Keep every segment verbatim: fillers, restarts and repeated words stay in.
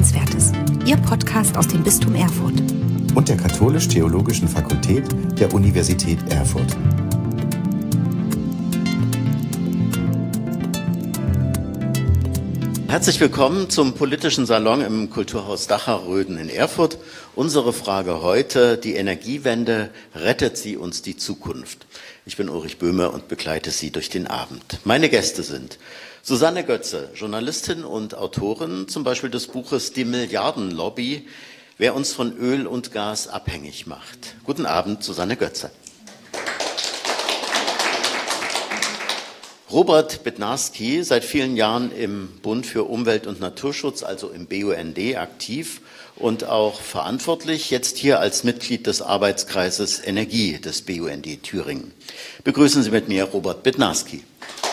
Hörenswertes, Ihr Podcast aus dem Bistum Erfurt und der Katholisch-Theologischen Fakultät der Universität Erfurt. Herzlich willkommen zum politischen Salon im Kulturhaus Dachau-Röden in Erfurt. Unsere Frage heute: Die Energiewende, rettet sie uns die Zukunft? Ich bin Ulrich Böhme und begleite Sie durch den Abend. Meine Gäste sind Susanne Götze, Journalistin und Autorin, zum Beispiel des Buches Die Milliardenlobby, wer uns von Öl und Gas abhängig macht. Guten Abend, Susanne Götze. Robert Bednarski, seit vielen Jahren im Bund für Umwelt und Naturschutz, also im B U N D, aktiv und auch verantwortlich, jetzt hier als Mitglied des Arbeitskreises Energie des B U N D Thüringen. Begrüßen Sie mit mir Robert Bednarski.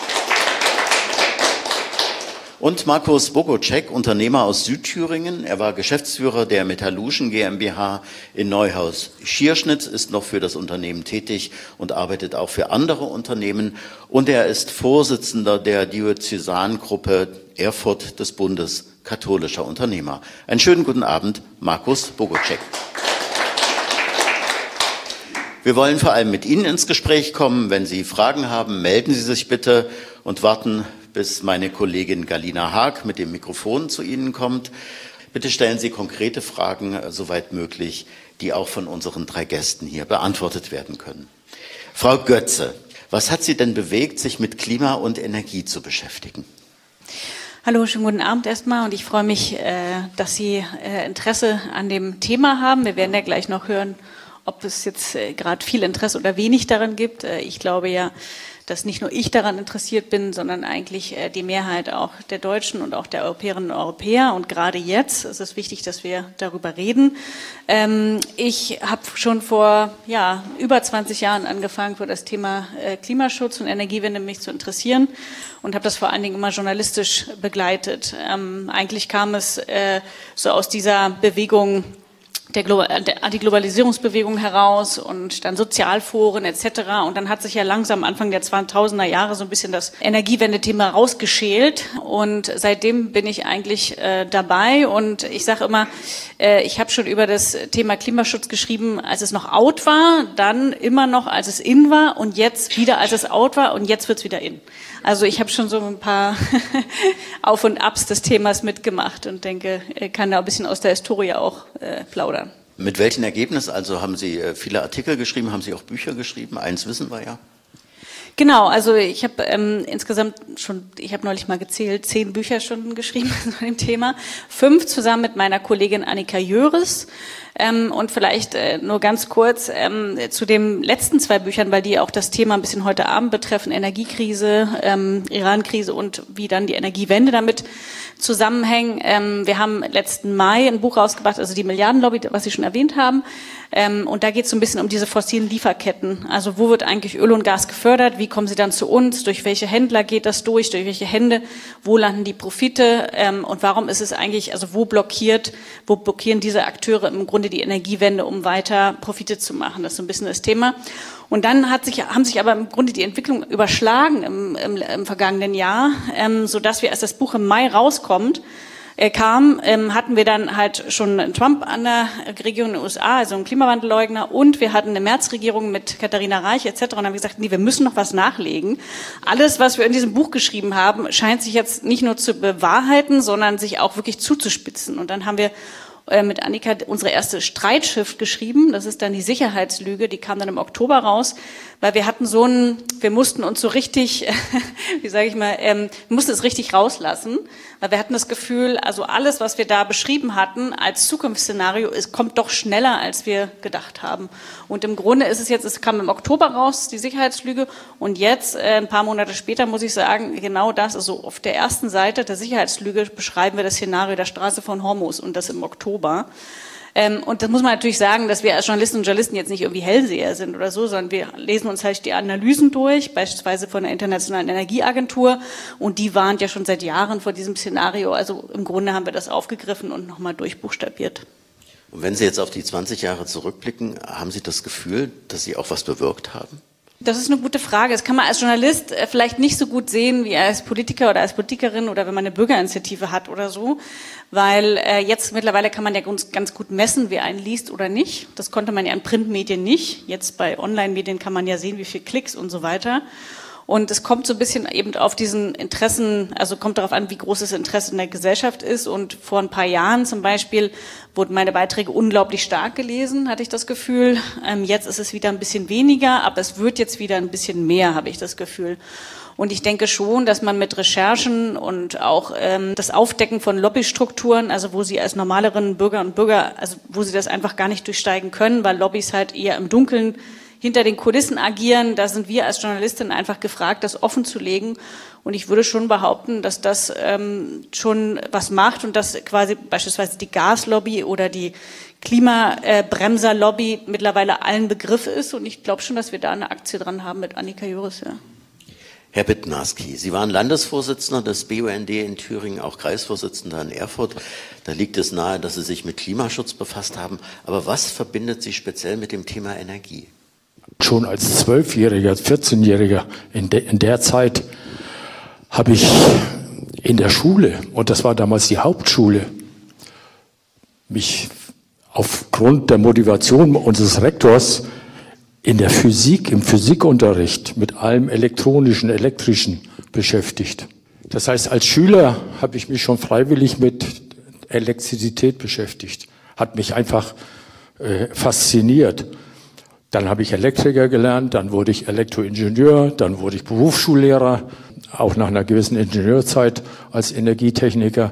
Und Markus Bogocek, Unternehmer aus Südthüringen. Er war Geschäftsführer der Metallurgien GmbH in Neuhaus-Schierschnitz, ist noch für das Unternehmen tätig und arbeitet auch für andere Unternehmen. Und er ist Vorsitzender der Diözesangruppe Erfurt des Bundes katholischer Unternehmer. Einen schönen guten Abend, Markus Bogocek. Wir wollen vor allem mit Ihnen ins Gespräch kommen. Wenn Sie Fragen haben, melden Sie sich bitte und warten, bis meine Kollegin Galina Haag mit dem Mikrofon zu Ihnen kommt. Bitte stellen Sie konkrete Fragen, soweit möglich, die auch von unseren drei Gästen hier beantwortet werden können. Frau Götze, was hat Sie denn bewegt, sich mit Klima und Energie zu beschäftigen? Hallo, schönen guten Abend erstmal und ich freue mich, dass Sie Interesse an dem Thema haben. Wir werden ja gleich noch hören, ob es jetzt gerade viel Interesse oder wenig daran gibt. Ich glaube ja, dass nicht nur ich daran interessiert bin, sondern eigentlich die Mehrheit auch der Deutschen und auch der Europäerinnen und Europäer. Und gerade jetzt ist es wichtig, dass wir darüber reden. Ich habe schon vor ja, über zwanzig Jahren angefangen, für das Thema Klimaschutz und Energiewende mich zu interessieren und habe das vor allen Dingen immer journalistisch begleitet. Eigentlich kam es so aus dieser Bewegung, der, Glo- der Antiglobalisierungsbewegung heraus und dann Sozialforen et cetera. Und dann hat sich ja langsam Anfang der zweitausender Jahre so ein bisschen das Energiewende-Thema rausgeschält. Und seitdem bin ich eigentlich äh, dabei. Und ich sage immer, äh, ich habe schon über das Thema Klimaschutz geschrieben, als es noch out war, dann immer noch, als es in war und jetzt wieder, als es out war und jetzt wird's wieder in. Also ich habe schon so ein paar Auf- und Abs des Themas mitgemacht und denke, kann da ein bisschen aus der Historie auch äh, plaudern. Mit welchen Ergebnissen? Also haben Sie viele Artikel geschrieben, haben Sie auch Bücher geschrieben? Eins wissen wir ja. Genau, also ich habe ähm, insgesamt schon, ich habe neulich mal gezählt, zehn Bücher schon geschrieben zu dem Thema. Fünf zusammen mit meiner Kollegin Annika Jöris. Ähm, und vielleicht äh, nur ganz kurz ähm, zu den letzten zwei Büchern, weil die auch das Thema ein bisschen heute Abend betreffen, Energiekrise, ähm, Iran-Krise und wie dann die Energiewende damit zusammenhängen. Ähm, wir haben letzten Mai ein Buch rausgebracht, also die Milliardenlobby, was Sie schon erwähnt haben. Ähm, und da geht es so ein bisschen um diese fossilen Lieferketten. Also wo wird eigentlich Öl und Gas gefördert? Wie kommen sie dann zu uns? Durch welche Händler geht das durch? Durch welche Hände? Wo landen die Profite? Ähm, und warum ist es eigentlich, also wo blockiert, wo blockieren diese Akteure im Grunde die Energiewende, um weiter Profite zu machen? Das ist so ein bisschen das Thema. Und dann hat sich, haben sich aber im Grunde die Entwicklung überschlagen im, im, im vergangenen Jahr, ähm, sodass wir, als das Buch im Mai rauskommt, äh, kam, ähm, hatten wir dann halt schon einen Trump an der Regierung in den U S A, also einen Klimawandelleugner, und wir hatten eine März-Regierung mit Katharina Reich et cetera. Und dann haben wir gesagt, nee, wir müssen noch was nachlegen. Alles, was wir in diesem Buch geschrieben haben, scheint sich jetzt nicht nur zu bewahrheiten, sondern sich auch wirklich zuzuspitzen. Und dann haben wir mit Annika unsere erste Streitschrift geschrieben. Das ist dann die Sicherheitslüge. Die kam dann im Oktober raus, weil wir hatten so einen, wir mussten uns so richtig, wie sage ich mal, ähm, wir mussten es richtig rauslassen, weil wir hatten das Gefühl, also alles, was wir da beschrieben hatten als Zukunftsszenario, es kommt doch schneller, als wir gedacht haben. Und im Grunde ist es jetzt, es kam im Oktober raus, die Sicherheitslüge, und jetzt, äh, ein paar Monate später, muss ich sagen, genau das, also auf der ersten Seite der Sicherheitslüge beschreiben wir das Szenario der Straße von Hormuz und das im Oktober. Ähm, und das muss man natürlich sagen, dass wir als Journalistinnen und Journalisten jetzt nicht irgendwie Hellseher sind oder so, sondern wir lesen uns halt die Analysen durch, beispielsweise von der Internationalen Energieagentur, und die warnt ja schon seit Jahren vor diesem Szenario. Also im Grunde haben wir das aufgegriffen und nochmal durchbuchstabiert. Und wenn Sie jetzt auf die zwanzig Jahre zurückblicken, haben Sie das Gefühl, dass Sie auch was bewirkt haben? Das ist eine gute Frage. Das kann man als Journalist vielleicht nicht so gut sehen wie als Politiker oder als Politikerin oder wenn man eine Bürgerinitiative hat oder so, weil äh, jetzt mittlerweile kann man ja ganz, ganz gut messen, wer einen liest oder nicht. Das konnte man ja in Printmedien nicht. Jetzt bei Online-Medien kann man ja sehen, wie viele Klicks und so weiter. Und es kommt so ein bisschen eben auf diesen Interessen, also kommt darauf an, wie groß das Interesse in der Gesellschaft ist. Und vor ein paar Jahren zum Beispiel wurden meine Beiträge unglaublich stark gelesen, hatte ich das Gefühl. Ähm, jetzt ist es wieder ein bisschen weniger, aber es wird jetzt wieder ein bisschen mehr, habe ich das Gefühl. Und ich denke schon, dass man mit Recherchen und auch ähm, das Aufdecken von Lobbystrukturen, also wo sie als normaleren Bürger und Bürger, also wo sie das einfach gar nicht durchsteigen können, weil Lobbys halt eher im Dunkeln hinter den Kulissen agieren, da sind wir als Journalistin einfach gefragt, das offen zu legen. Und ich würde schon behaupten, dass das ähm, schon was macht und dass quasi beispielsweise die Gaslobby oder die Klimabremserlobby äh, mittlerweile allen Begriff ist. Und ich glaube schon, dass wir da eine Aktie dran haben mit Annika Jöris. Ja. Herr Bednarski, Sie waren Landesvorsitzender des B U N D in Thüringen, auch Kreisvorsitzender in Erfurt. Da liegt es nahe, dass Sie sich mit Klimaschutz befasst haben. Aber was verbindet Sie speziell mit dem Thema Energie? Schon als Zwölfjähriger, vierzehnjähriger in, de, in der Zeit habe ich in der Schule, und das war damals die Hauptschule, mich aufgrund der Motivation unseres Rektors in der Physik, im Physikunterricht mit allem Elektronischen, Elektrischen beschäftigt. Das heißt, als Schüler habe ich mich schon freiwillig mit Elektrizität beschäftigt, hat mich einfach äh, fasziniert. Dann habe ich Elektriker gelernt, dann wurde ich Elektroingenieur, dann wurde ich Berufsschullehrer, auch nach einer gewissen Ingenieurzeit als Energietechniker.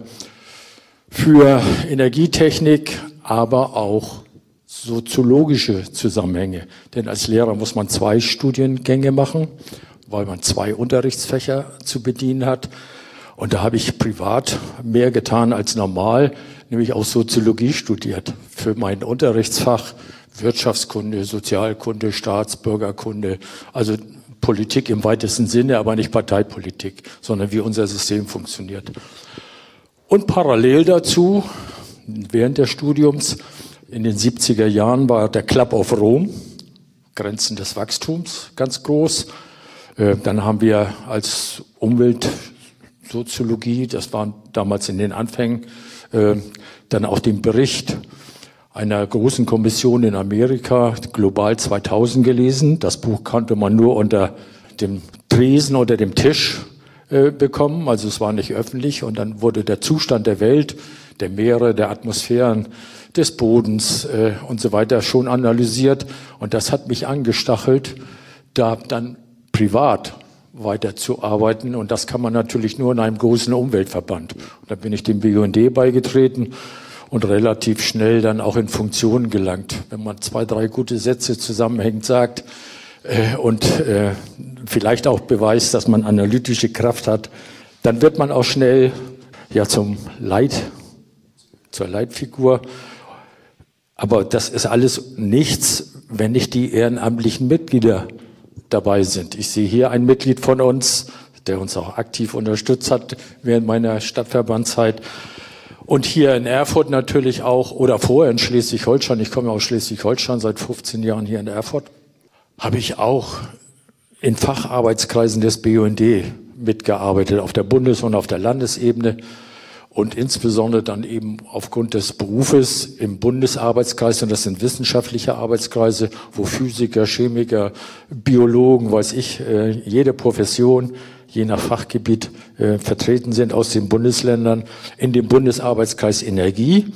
Für Energietechnik, aber auch soziologische Zusammenhänge. Denn als Lehrer muss man zwei Studiengänge machen, weil man zwei Unterrichtsfächer zu bedienen hat. Und da habe ich privat mehr getan als normal, nämlich auch Soziologie studiert für mein Unterrichtsfach. Wirtschaftskunde, Sozialkunde, Staatsbürgerkunde, also Politik im weitesten Sinne, aber nicht Parteipolitik, sondern wie unser System funktioniert. Und parallel dazu, während des Studiums, in den siebziger Jahren war der Club of Rome, Grenzen des Wachstums, ganz groß. Dann haben wir als Umweltsoziologie, das war damals in den Anfängen, dann auch den Bericht einer großen Kommission in Amerika, Global zweitausend, gelesen. Das Buch konnte man nur unter dem Tresen oder dem Tisch äh, bekommen, also es war nicht öffentlich. Und dann wurde der Zustand der Welt, der Meere, der Atmosphären, des Bodens äh, und so weiter schon analysiert. Und das hat mich angestachelt, da dann privat weiterzuarbeiten. Und das kann man natürlich nur in einem großen Umweltverband. Und da bin ich dem B U N D beigetreten und relativ schnell dann auch in Funktion gelangt. Wenn man zwei, drei gute Sätze zusammenhängend sagt äh, und äh, vielleicht auch beweist, dass man analytische Kraft hat, dann wird man auch schnell ja zum Leit, zur Leitfigur. Aber das ist alles nichts, wenn nicht die ehrenamtlichen Mitglieder dabei sind. Ich sehe hier ein Mitglied von uns, der uns auch aktiv unterstützt hat während meiner Stadtverbandszeit. Und hier in Erfurt natürlich auch, oder vorher in Schleswig-Holstein, ich komme aus Schleswig-Holstein, seit fünfzehn Jahren hier in Erfurt, habe ich auch in Facharbeitskreisen des B U N D mitgearbeitet, auf der Bundes- und auf der Landesebene und insbesondere dann eben aufgrund des Berufes im Bundesarbeitskreis, und das sind wissenschaftliche Arbeitskreise, wo Physiker, Chemiker, Biologen, weiß ich, jede Profession, je nach Fachgebiet äh, vertreten sind aus den Bundesländern, in dem Bundesarbeitskreis Energie.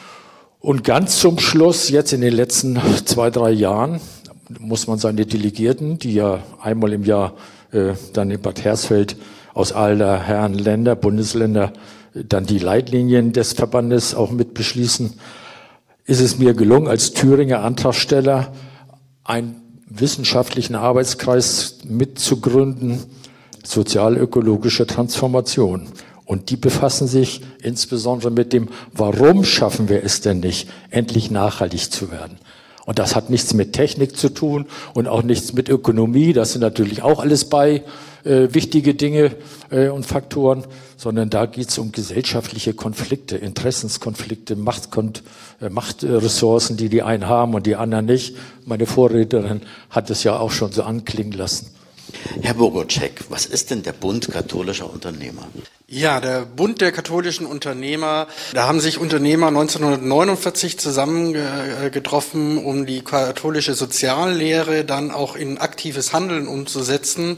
Und ganz zum Schluss, jetzt in den letzten zwei, drei Jahren, muss man seine Delegierten, die ja einmal im Jahr äh, dann in Bad Hersfeld aus aller Herren Länder, Bundesländer, dann die Leitlinien des Verbandes auch mit beschließen, ist es mir gelungen, als Thüringer Antragsteller einen wissenschaftlichen Arbeitskreis mitzugründen, sozialökologische Transformation. Und die befassen sich insbesondere mit dem, warum schaffen wir es denn nicht, endlich nachhaltig zu werden. Und das hat nichts mit Technik zu tun und auch nichts mit Ökonomie, das sind natürlich auch alles bei. äh, wichtige Dinge äh, und Faktoren, sondern da geht es um gesellschaftliche Konflikte, Interessenskonflikte, Machtkon- äh, Machtressourcen, die die einen haben und die anderen nicht. Meine Vorrednerin hat es ja auch schon so anklingen lassen. Herr Bogoczek, was ist denn der Bund katholischer Unternehmer? Ja, der Bund der katholischen Unternehmer, da haben sich Unternehmer neunzehnhundertneunundvierzig zusammengetroffen, um die katholische Soziallehre dann auch in aktives Handeln umzusetzen.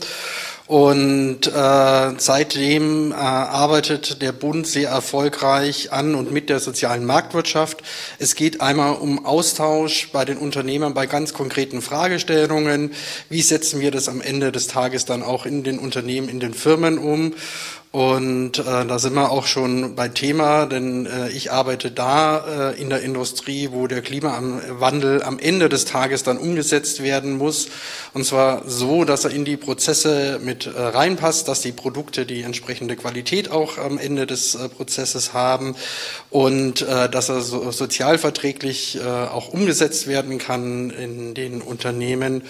Und äh, seitdem äh, arbeitet der Bund sehr erfolgreich an und mit der sozialen Marktwirtschaft. Es geht einmal um Austausch bei den Unternehmern bei ganz konkreten Fragestellungen. Wie setzen wir das am Ende des Tages dann auch in den Unternehmen, in den Firmen um? Und äh, da sind wir auch schon bei Thema, denn äh, ich arbeite da äh, in der Industrie, wo der Klimawandel am Ende des Tages dann umgesetzt werden muss. Und zwar so, dass er in die Prozesse mit äh, reinpasst, dass die Produkte die entsprechende Qualität auch am Ende des äh, Prozesses haben und äh, dass er so, sozialverträglich äh, auch umgesetzt werden kann in den Unternehmen.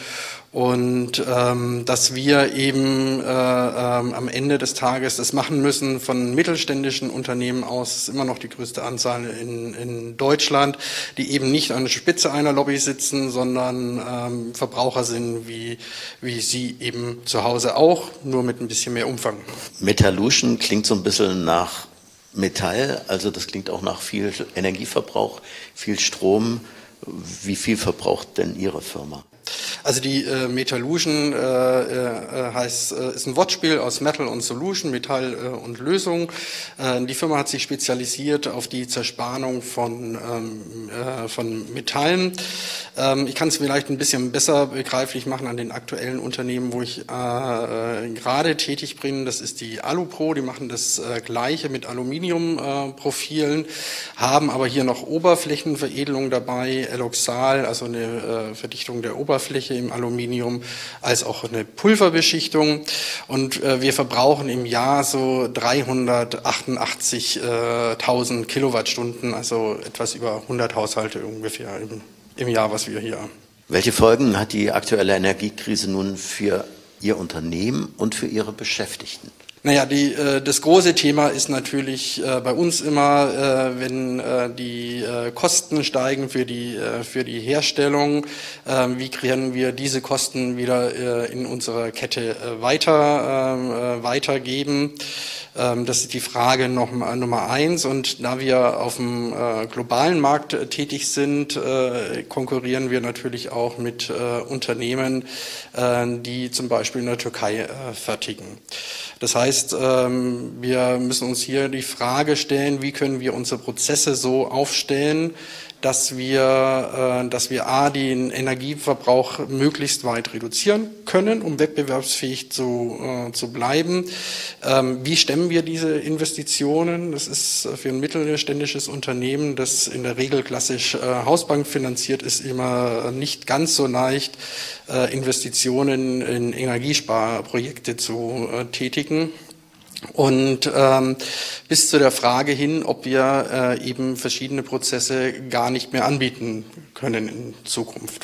Und ähm, dass wir eben äh, ähm, am Ende des Tages das machen müssen von mittelständischen Unternehmen aus, ist immer noch die größte Anzahl in, in Deutschland, die eben nicht an der Spitze einer Lobby sitzen, sondern ähm, Verbraucher sind, wie, wie Sie eben zu Hause auch, nur mit ein bisschen mehr Umfang. Metallution klingt so ein bisschen nach Metall, also das klingt auch nach viel Energieverbrauch, viel Strom. Wie viel verbraucht denn Ihre Firma? Also die äh, Metallution äh, äh, heißt, äh, ist ein Wortspiel aus Metal und Solution, Metall äh, und Lösung. Äh, die Firma hat sich spezialisiert auf die Zerspanung von, ähm, äh, von Metallen. Ähm, ich kann es vielleicht ein bisschen besser begreiflich machen an den aktuellen Unternehmen, wo ich äh, äh, gerade tätig bin. Das ist die Alupro, die machen das äh, Gleiche mit Aluminiumprofilen, äh, haben aber hier noch Oberflächenveredelung dabei, Eloxal, also eine äh, Verdichtung der Oberfläche. Oberfläche im Aluminium, als auch eine Pulverbeschichtung. Und äh, wir verbrauchen im Jahr so dreihundertachtundachtzigtausend Kilowattstunden, also etwas über hundert Haushalte ungefähr im, im Jahr, was wir hier haben. Welche Folgen hat die aktuelle Energiekrise nun für Ihr Unternehmen und für Ihre Beschäftigten? Naja, die, äh, das große Thema ist natürlich äh, bei uns immer, äh, wenn äh, die äh, Kosten steigen für die, äh, für die Herstellung, äh, wie können wir diese Kosten wieder äh, in unserer Kette äh, weiter, äh, weitergeben. Ähm, das ist die Frage noch, Nummer eins. Und da wir auf dem äh, globalen Markt äh, tätig sind, äh, konkurrieren wir natürlich auch mit äh, Unternehmen, äh, die zum Beispiel in der Türkei äh, fertigen. Das heißt, wir müssen uns hier die Frage stellen, wie können wir unsere Prozesse so aufstellen, dass wir, dass wir a, den Energieverbrauch möglichst weit reduzieren können, um wettbewerbsfähig zu, zu bleiben. Wie stemmen wir diese Investitionen? Das ist für ein mittelständisches Unternehmen, das in der Regel klassisch Hausbank finanziert ist, immer nicht ganz so leicht, Investitionen in Energiesparprojekte zu tätigen. Und ähm, bis zu der Frage hin, ob wir äh, eben verschiedene Prozesse gar nicht mehr anbieten können in Zukunft.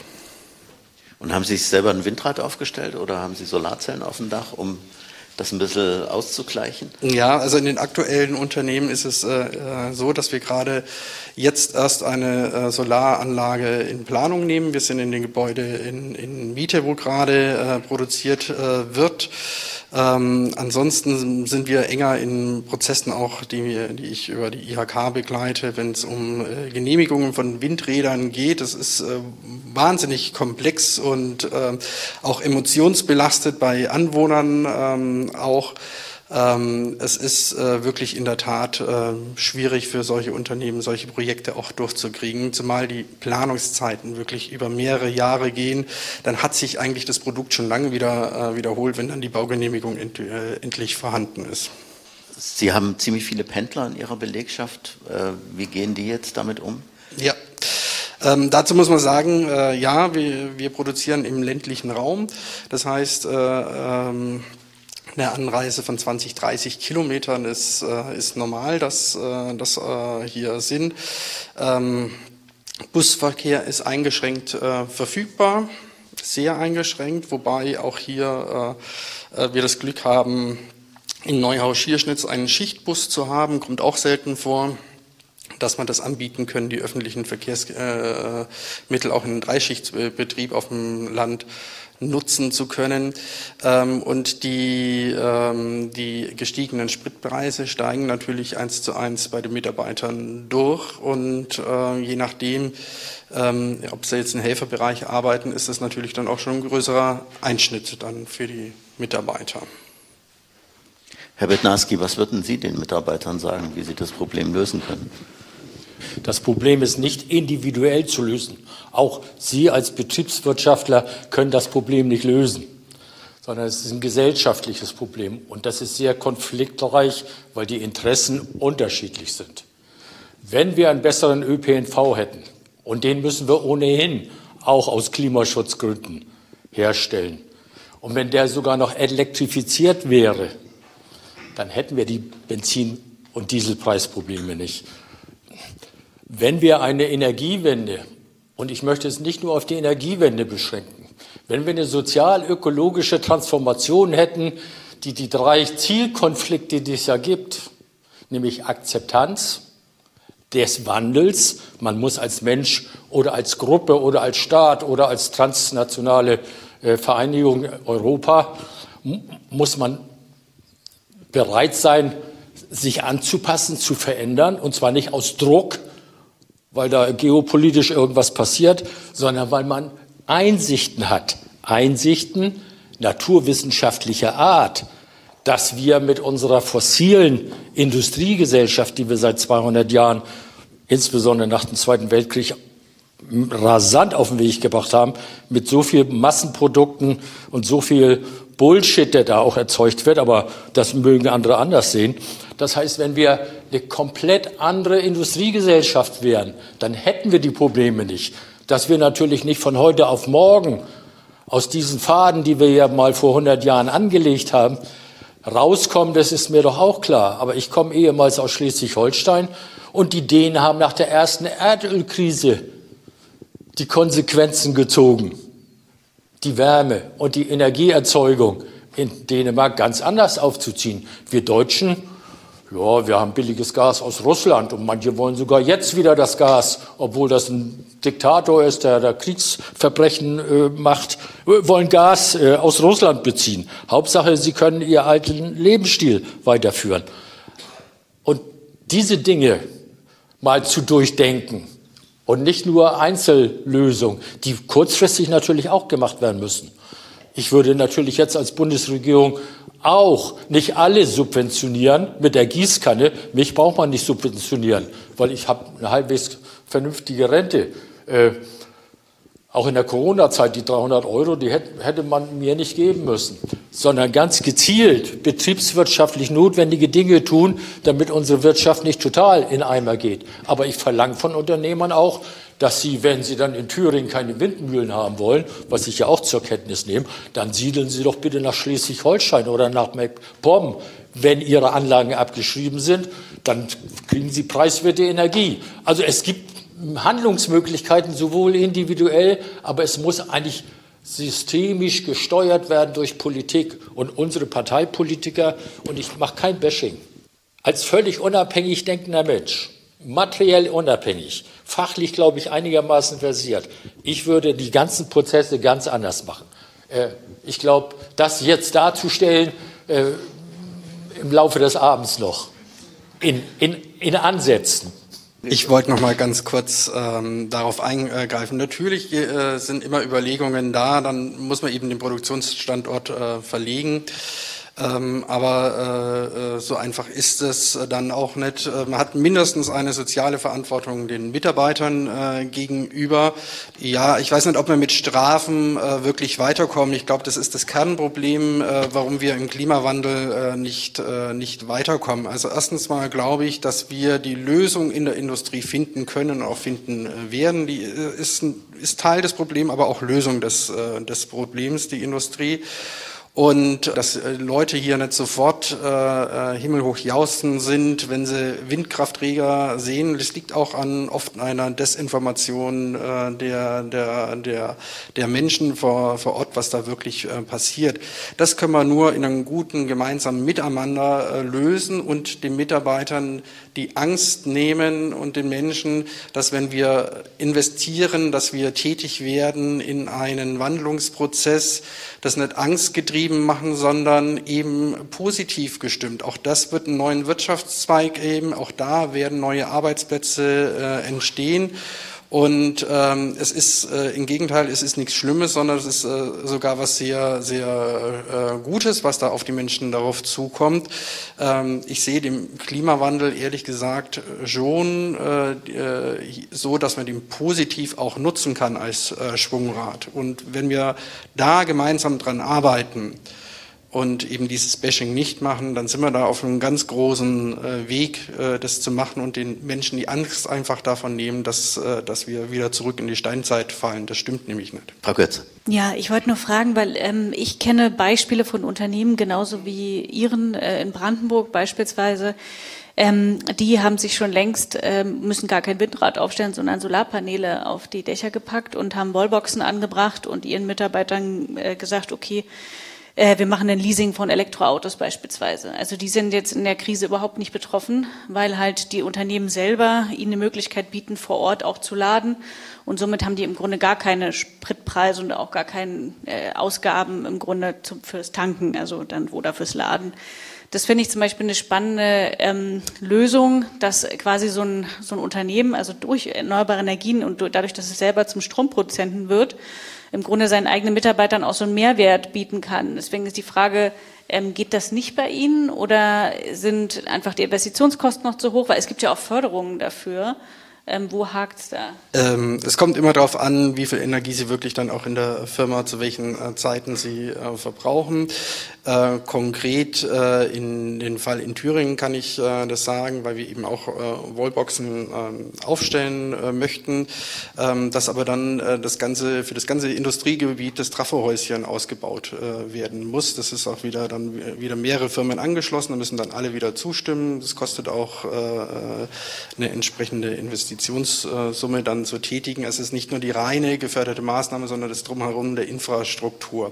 Und haben Sie sich selber ein Windrad aufgestellt oder haben Sie Solarzellen auf dem Dach, um das ein bisschen auszugleichen? Ja, also in den aktuellen Unternehmen ist es äh, so, dass wir gerade jetzt erst eine äh, Solaranlage in Planung nehmen. Wir sind in dem Gebäude in, in Miete, wo gerade äh, produziert äh, wird. Ähm, ansonsten sind wir enger in Prozessen auch, die, die ich über die I H K begleite, wenn es um äh, Genehmigungen von Windrädern geht. Das ist äh, wahnsinnig komplex und äh, auch emotionsbelastet bei Anwohnern ähm, auch. Ähm, es ist äh, wirklich in der Tat äh, schwierig für solche Unternehmen, solche Projekte auch durchzukriegen, zumal die Planungszeiten wirklich über mehrere Jahre gehen. Dann hat sich eigentlich das Produkt schon lange wieder äh, wiederholt, wenn dann die Baugenehmigung end, äh, endlich vorhanden ist. Sie haben ziemlich viele Pendler in Ihrer Belegschaft. Äh, wie gehen die jetzt damit um? Ja. Ähm, dazu muss man sagen, äh, ja, wir, wir produzieren im ländlichen Raum. Das heißt, äh, ähm, eine Anreise von zwanzig, dreißig Kilometern ist, äh, ist normal, dass äh, das äh, hier sind. Ähm, Busverkehr ist eingeschränkt äh, verfügbar. sehr eingeschränkt, wobei auch hier äh, wir das Glück haben, in Neuhaus-Schierschnitz einen Schichtbus zu haben, kommt auch selten vor, dass man das anbieten können, die öffentlichen Verkehrsmittel auch in einem Dreischichtbetrieb auf dem Land nutzen zu können. Und die, die gestiegenen Spritpreise steigen natürlich eins zu eins bei den Mitarbeitern durch. Und je nachdem, ob sie jetzt im Helferbereich arbeiten, ist das natürlich dann auch schon ein größerer Einschnitt dann für die Mitarbeiter. Herr Bednarski, was würden Sie den Mitarbeitern sagen, wie sie das Problem lösen können? Das Problem ist nicht individuell zu lösen. Auch Sie als Betriebswirtschaftler können das Problem nicht lösen, sondern es ist ein gesellschaftliches Problem. Und das ist sehr konfliktreich, weil die Interessen unterschiedlich sind. Wenn wir einen besseren Ö P N V hätten, und den müssen wir ohnehin auch aus Klimaschutzgründen herstellen, und wenn der sogar noch elektrifiziert wäre, dann hätten wir die Benzin- und Dieselpreisprobleme nicht. Wenn wir eine Energiewende, und ich möchte es nicht nur auf die Energiewende beschränken, wenn wir eine sozial-ökologische Transformation hätten, die die drei Zielkonflikte, die es ja gibt, nämlich Akzeptanz des Wandels, man muss als Mensch oder als Gruppe oder als Staat oder als transnationale äh, Vereinigung Europa, muss man bereit sein, sich anzupassen, zu verändern, und zwar nicht aus Druck, weil da geopolitisch irgendwas passiert, sondern weil man Einsichten hat, Einsichten naturwissenschaftlicher Art, dass wir mit unserer fossilen Industriegesellschaft, die wir seit zweihundert Jahren, insbesondere nach dem Zweiten Weltkrieg, rasant auf den Weg gebracht haben, mit so viel Massenprodukten und so viel Bullshit, der da auch erzeugt wird, aber das mögen andere anders sehen. Das heißt, wenn wir eine komplett andere Industriegesellschaft wären, dann hätten wir die Probleme nicht. Dass wir natürlich nicht von heute auf morgen aus diesen Pfaden, die wir ja mal vor hundert Jahren angelegt haben, rauskommen, das ist mir doch auch klar. Aber ich komme ehemals aus Schleswig-Holstein und die Dänen haben nach der ersten Erdölkrise die Konsequenzen gezogen. Die Wärme und die Energieerzeugung in Dänemark ganz anders aufzuziehen. Wir Deutschen, ja, wir haben billiges Gas aus Russland und manche wollen sogar jetzt wieder das Gas, obwohl das ein Diktator ist, der da Kriegsverbrechen äh, macht, wollen Gas äh, aus Russland beziehen. Hauptsache, sie können ihren alten Lebensstil weiterführen. Und diese Dinge mal zu durchdenken und nicht nur Einzellösungen, die kurzfristig natürlich auch gemacht werden müssen. Ich würde natürlich jetzt als Bundesregierung auch nicht alle subventionieren mit der Gießkanne. Mich braucht man nicht subventionieren, weil ich habe eine halbwegs vernünftige Rente. Äh, auch in der Corona-Zeit, die dreihundert Euro, die hätte, hätte man mir nicht geben müssen, sondern ganz gezielt betriebswirtschaftlich notwendige Dinge tun, damit unsere Wirtschaft nicht total in Eimer geht. Aber ich verlange von Unternehmern auch, dass sie, wenn sie dann in Thüringen keine Windmühlen haben wollen, was ich ja auch zur Kenntnis nehme, dann siedeln sie doch bitte nach Schleswig-Holstein oder nach MacPom. Wenn ihre Anlagen abgeschrieben sind, dann kriegen sie preiswerte Energie. Also es gibt Handlungsmöglichkeiten, sowohl individuell, aber es muss eigentlich systemisch gesteuert werden durch Politik und unsere Parteipolitiker. Und ich mache kein Bashing. Als völlig unabhängig denkender Mensch, materiell unabhängig, fachlich, glaube ich, einigermaßen versiert, ich würde die ganzen Prozesse ganz anders machen. Äh, ich glaube, das jetzt darzustellen, äh, im Laufe des Abends noch, in, in, in Ansätzen. Ich wollte noch mal ganz kurz ähm, darauf eingreifen. Natürlich äh, sind immer Überlegungen da, dann muss man eben den Produktionsstandort äh, verlegen. Ähm, aber äh, so einfach ist es dann auch nicht. Man hat mindestens eine soziale Verantwortung den Mitarbeitern äh, gegenüber. Ja, ich weiß nicht, ob wir mit Strafen äh, wirklich weiterkommen. Ich glaube, das ist das Kernproblem, äh, warum wir im Klimawandel äh, nicht, äh, nicht weiterkommen. Also erstens mal glaube ich, dass wir die Lösung in der Industrie finden können und auch finden äh, werden. Die äh, ist, ist Teil des Problems, aber auch Lösung des, äh, des Problems, die Industrie. und dass äh, Leute hier nicht sofort äh, himmelhoch jausten sind, wenn sie Windkraftträger sehen. Das liegt auch an oft einer Desinformation äh, der, der, der, der Menschen vor, vor Ort, was da wirklich äh, passiert. Das können wir nur in einem guten gemeinsamen Miteinander äh, lösen und den Mitarbeitern die Angst nehmen und den Menschen, dass wenn wir investieren, dass wir tätig werden in einen Wandlungsprozess, das nicht angstgetrieben machen, sondern eben positiv gestimmt. Auch das wird einen neuen Wirtschaftszweig geben, auch da werden neue Arbeitsplätze äh, entstehen. Und ähm, es ist äh, im Gegenteil, es ist nichts Schlimmes, sondern es ist äh, sogar was sehr, sehr äh, Gutes, was da auf die Menschen darauf zukommt. Ähm, ich sehe den Klimawandel ehrlich gesagt schon äh, äh, so, dass man den positiv auch nutzen kann als äh, Schwungrad. Und wenn wir da gemeinsam dran arbeiten und eben dieses Bashing nicht machen, dann sind wir da auf einem ganz großen äh, Weg, äh, das zu machen und den Menschen die Angst einfach davon nehmen, dass, äh, dass wir wieder zurück in die Steinzeit fallen. Das stimmt nämlich nicht. Frau Götze. Ja, ich wollte nur fragen, weil ähm, ich kenne Beispiele von Unternehmen, genauso wie Ihren äh, in Brandenburg beispielsweise. Ähm, die haben sich schon längst, ähm, müssen gar kein Windrad aufstellen, sondern Solarpaneele auf die Dächer gepackt und haben Wallboxen angebracht und ihren Mitarbeitern äh, gesagt, okay, wir machen ein Leasing von Elektroautos beispielsweise. Also die sind jetzt in der Krise überhaupt nicht betroffen, weil halt die Unternehmen selber ihnen eine Möglichkeit bieten, vor Ort auch zu laden. Und somit haben die im Grunde gar keine Spritpreise und auch gar keine äh, Ausgaben im Grunde zum, fürs Tanken, also dann oder fürs Laden. Das finde ich zum Beispiel eine spannende ähm, Lösung, dass quasi so ein, so ein Unternehmen, also durch erneuerbare Energien und dadurch, dass es selber zum Stromproduzenten wird, im Grunde seinen eigenen Mitarbeitern auch so einen Mehrwert bieten kann. Deswegen ist die Frage, ähm, geht das nicht bei Ihnen oder sind einfach die Investitionskosten noch zu hoch? Weil es gibt ja auch Förderungen dafür. Ähm, wo hakt's da? Ähm, es kommt immer darauf an, wie viel Energie Sie wirklich dann auch in der Firma, zu welchen äh, Zeiten Sie äh, verbrauchen. Äh, konkret äh, in den Fall in Thüringen kann ich äh, das sagen, weil wir eben auch äh, Wallboxen äh, aufstellen äh, möchten, ähm, dass aber dann äh, das ganze für das ganze Industriegebiet das Trafohäuschen ausgebaut äh, werden muss. Das ist auch wieder dann wieder mehrere Firmen angeschlossen, da müssen dann alle wieder zustimmen. Das kostet auch äh, eine entsprechende Investitionssumme dann zu tätigen. Es ist nicht nur die reine geförderte Maßnahme, sondern das Drumherum der Infrastruktur.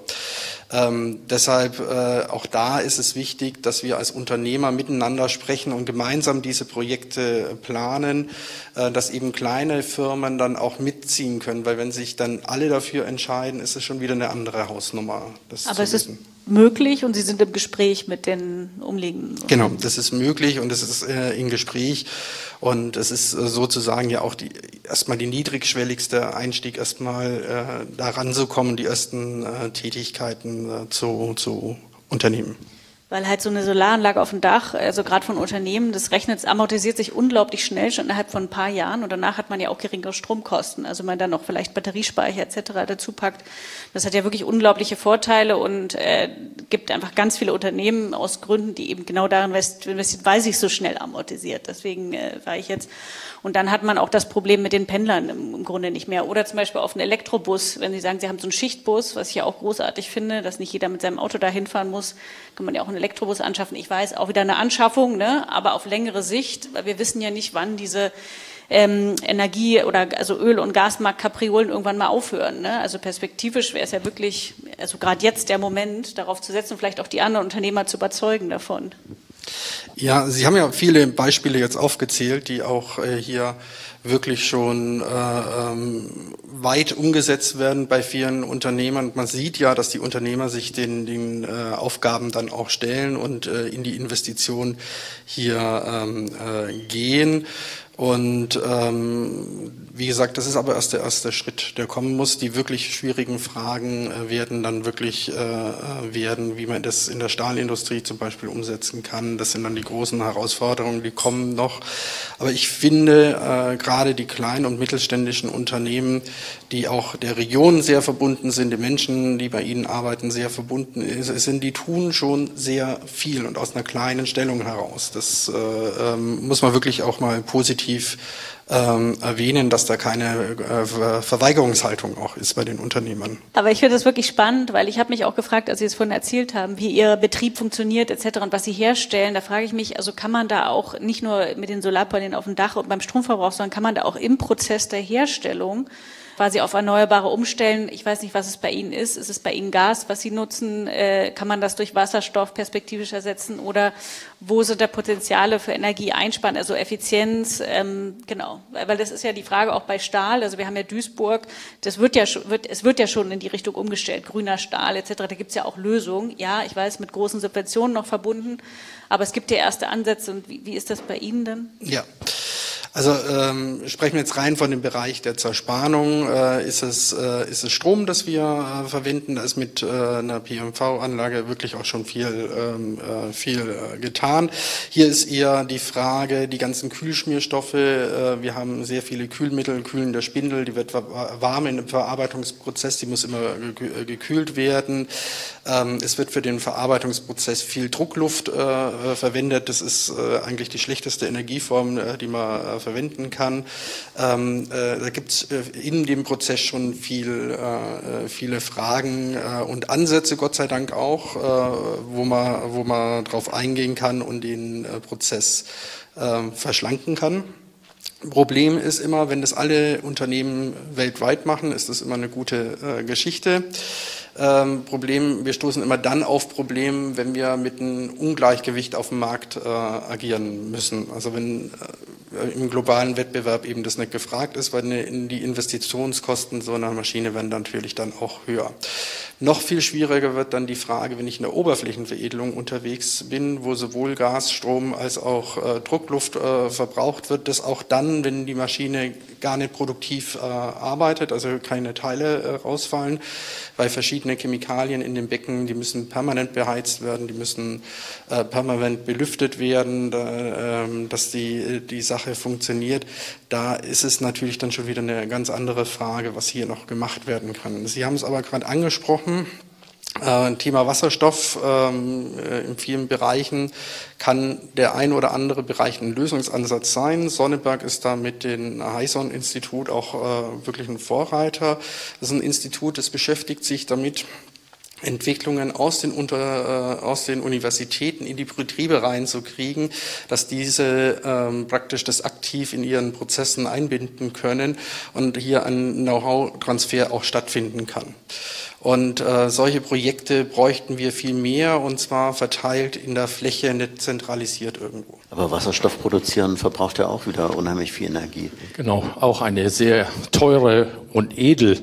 Ähm, deshalb äh, auch da ist es wichtig, dass wir als Unternehmer miteinander sprechen und gemeinsam diese Projekte planen, äh, dass eben kleine Firmen dann auch mitziehen können, weil wenn sich dann alle dafür entscheiden, ist es schon wieder eine andere Hausnummer. Das Aber es ist möglich und Sie sind im Gespräch mit den umliegenden. Genau, das ist möglich und es ist äh, im Gespräch und es ist äh, sozusagen ja auch die, erstmal die niedrigschwelligste Einstieg, erstmal äh, da ranzukommen, die ersten äh, Tätigkeiten äh, zu, zu unternehmen. Weil halt so eine Solaranlage auf dem Dach, also gerade von Unternehmen, das rechnet, amortisiert sich unglaublich schnell, schon innerhalb von ein paar Jahren. Und danach hat man ja auch geringere Stromkosten. Also man dann noch vielleicht Batteriespeicher et cetera dazu packt. Das hat ja wirklich unglaubliche Vorteile und äh, gibt einfach ganz viele Unternehmen aus Gründen, die eben genau darin investiert, weil sich so schnell amortisiert. Deswegen äh, war ich jetzt. Und dann hat man auch das Problem mit den Pendlern im, im Grunde nicht mehr. Oder zum Beispiel auf einen Elektrobus, wenn Sie sagen, Sie haben so einen Schichtbus, was ich ja auch großartig finde, dass nicht jeder mit seinem Auto da hinfahren muss, kann man ja auch einen Elektrobus anschaffen. Ich weiß, auch wieder eine Anschaffung, ne? Aber auf längere Sicht, weil wir wissen ja nicht, wann diese ähm, Energie- oder also Öl- und Gasmarktkapriolen irgendwann mal aufhören. Ne? Also perspektivisch wäre es ja wirklich, also gerade jetzt der Moment, darauf zu setzen, vielleicht auch die anderen Unternehmer zu überzeugen davon. Ja, Sie haben ja viele Beispiele jetzt aufgezählt, die auch äh, hier wirklich schon äh, ähm, weit umgesetzt werden bei vielen Unternehmern. Man sieht ja, dass die Unternehmer sich den, den äh, Aufgaben dann auch stellen und äh, in die Investition hier ähm, äh, gehen. Und ähm, wie gesagt, das ist aber erst der erste Schritt, der kommen muss. Die wirklich schwierigen Fragen äh, werden dann wirklich äh, werden, wie man das in der Stahlindustrie zum Beispiel umsetzen kann. Das sind dann die großen Herausforderungen, die kommen noch. Aber ich finde, äh, gerade die kleinen und mittelständischen Unternehmen, die auch der Region sehr verbunden sind, die Menschen, die bei ihnen arbeiten, sehr verbunden sind, die tun schon sehr viel und aus einer kleinen Stellung heraus. Das äh, ähm, muss man wirklich auch mal positiv ähm, erwähnen, dass da keine äh, Verweigerungshaltung auch ist bei den Unternehmern. Aber ich finde das wirklich spannend, weil ich habe mich auch gefragt, als Sie es vorhin erzählt haben, wie Ihr Betrieb funktioniert et cetera und was Sie herstellen. Da frage ich mich, also kann man da auch nicht nur mit den Solarpanelen auf dem Dach und beim Stromverbrauch, sondern kann man da auch im Prozess der Herstellung quasi auf Erneuerbare umstellen? Ich weiß nicht, was es bei Ihnen ist. Ist es bei Ihnen Gas, was Sie nutzen? Äh, kann man das durch Wasserstoff perspektivisch ersetzen? Oder wo sind da Potenziale für Energie einsparen, also Effizienz? Ähm, genau, weil das ist ja die Frage auch bei Stahl. Also wir haben ja Duisburg, das wird ja, wird, es wird ja schon in die Richtung umgestellt, grüner Stahl et cetera. Da gibt es ja auch Lösungen. Ja, ich weiß, mit großen Subventionen noch verbunden. Aber es gibt ja erste Ansätze. Und wie, wie ist das bei Ihnen denn? Ja. Also ähm, sprechen wir jetzt rein von dem Bereich der Zerspannung. Äh, ist es äh, ist es Strom, das wir äh, verwenden? Da ist mit äh, einer P M V-Anlage wirklich auch schon viel ähm, äh, viel äh, getan. Hier ist eher die Frage, die ganzen Kühlschmierstoffe. Äh, wir haben sehr viele Kühlmittel, kühlende Spindel, die wird warm in dem Verarbeitungsprozess, die muss immer ge gekühlt werden. Ähm, es wird für den Verarbeitungsprozess viel Druckluft äh, verwendet. Das ist äh, eigentlich die schlechteste Energieform, äh, die man äh, verwenden kann. Ähm, äh, da gibt es äh, in dem Prozess schon viel, äh, viele Fragen äh, und Ansätze, Gott sei Dank auch, äh, wo man, wo man drauf eingehen kann und den äh, Prozess äh, verschlanken kann. Problem ist immer, wenn das alle Unternehmen weltweit machen, ist das immer eine gute äh, Geschichte. Ähm, Problem, wir stoßen immer dann auf Probleme, wenn wir mit einem Ungleichgewicht auf dem Markt äh, agieren müssen. Also wenn äh, im globalen Wettbewerb eben das nicht gefragt ist, weil ne, die Investitionskosten so einer Maschine werden natürlich dann auch höher. Noch viel schwieriger wird dann die Frage, wenn ich in der Oberflächenveredelung unterwegs bin, wo sowohl Gas, Strom als auch äh, Druckluft äh, verbraucht wird, das auch dann, wenn die Maschine gar nicht produktiv äh, arbeitet, also keine Teile äh, rausfallen, weil verschiedene Chemikalien in den Becken, die müssen permanent beheizt werden, die müssen äh, permanent belüftet werden, da, äh, dass die, die Sache funktioniert. Da ist es natürlich dann schon wieder eine ganz andere Frage, was hier noch gemacht werden kann. Sie haben es aber gerade angesprochen. Äh, Thema Wasserstoff ähm, äh, in vielen Bereichen kann der ein oder andere Bereich ein Lösungsansatz sein. Sonneberg ist da mit dem Hyson-Institut auch äh, wirklich ein Vorreiter. Das ist ein Institut, das beschäftigt sich damit, Entwicklungen aus den, unter, äh, aus den Universitäten in die Betriebe reinzukriegen, dass diese ähm, praktisch das aktiv in ihren Prozessen einbinden können und hier ein Know-how-Transfer auch stattfinden kann. Und äh, solche Projekte bräuchten wir viel mehr, und zwar verteilt in der Fläche, nicht zentralisiert irgendwo. Aber Wasserstoff produzieren verbraucht ja auch wieder unheimlich viel Energie. Genau, auch eine sehr teure und edel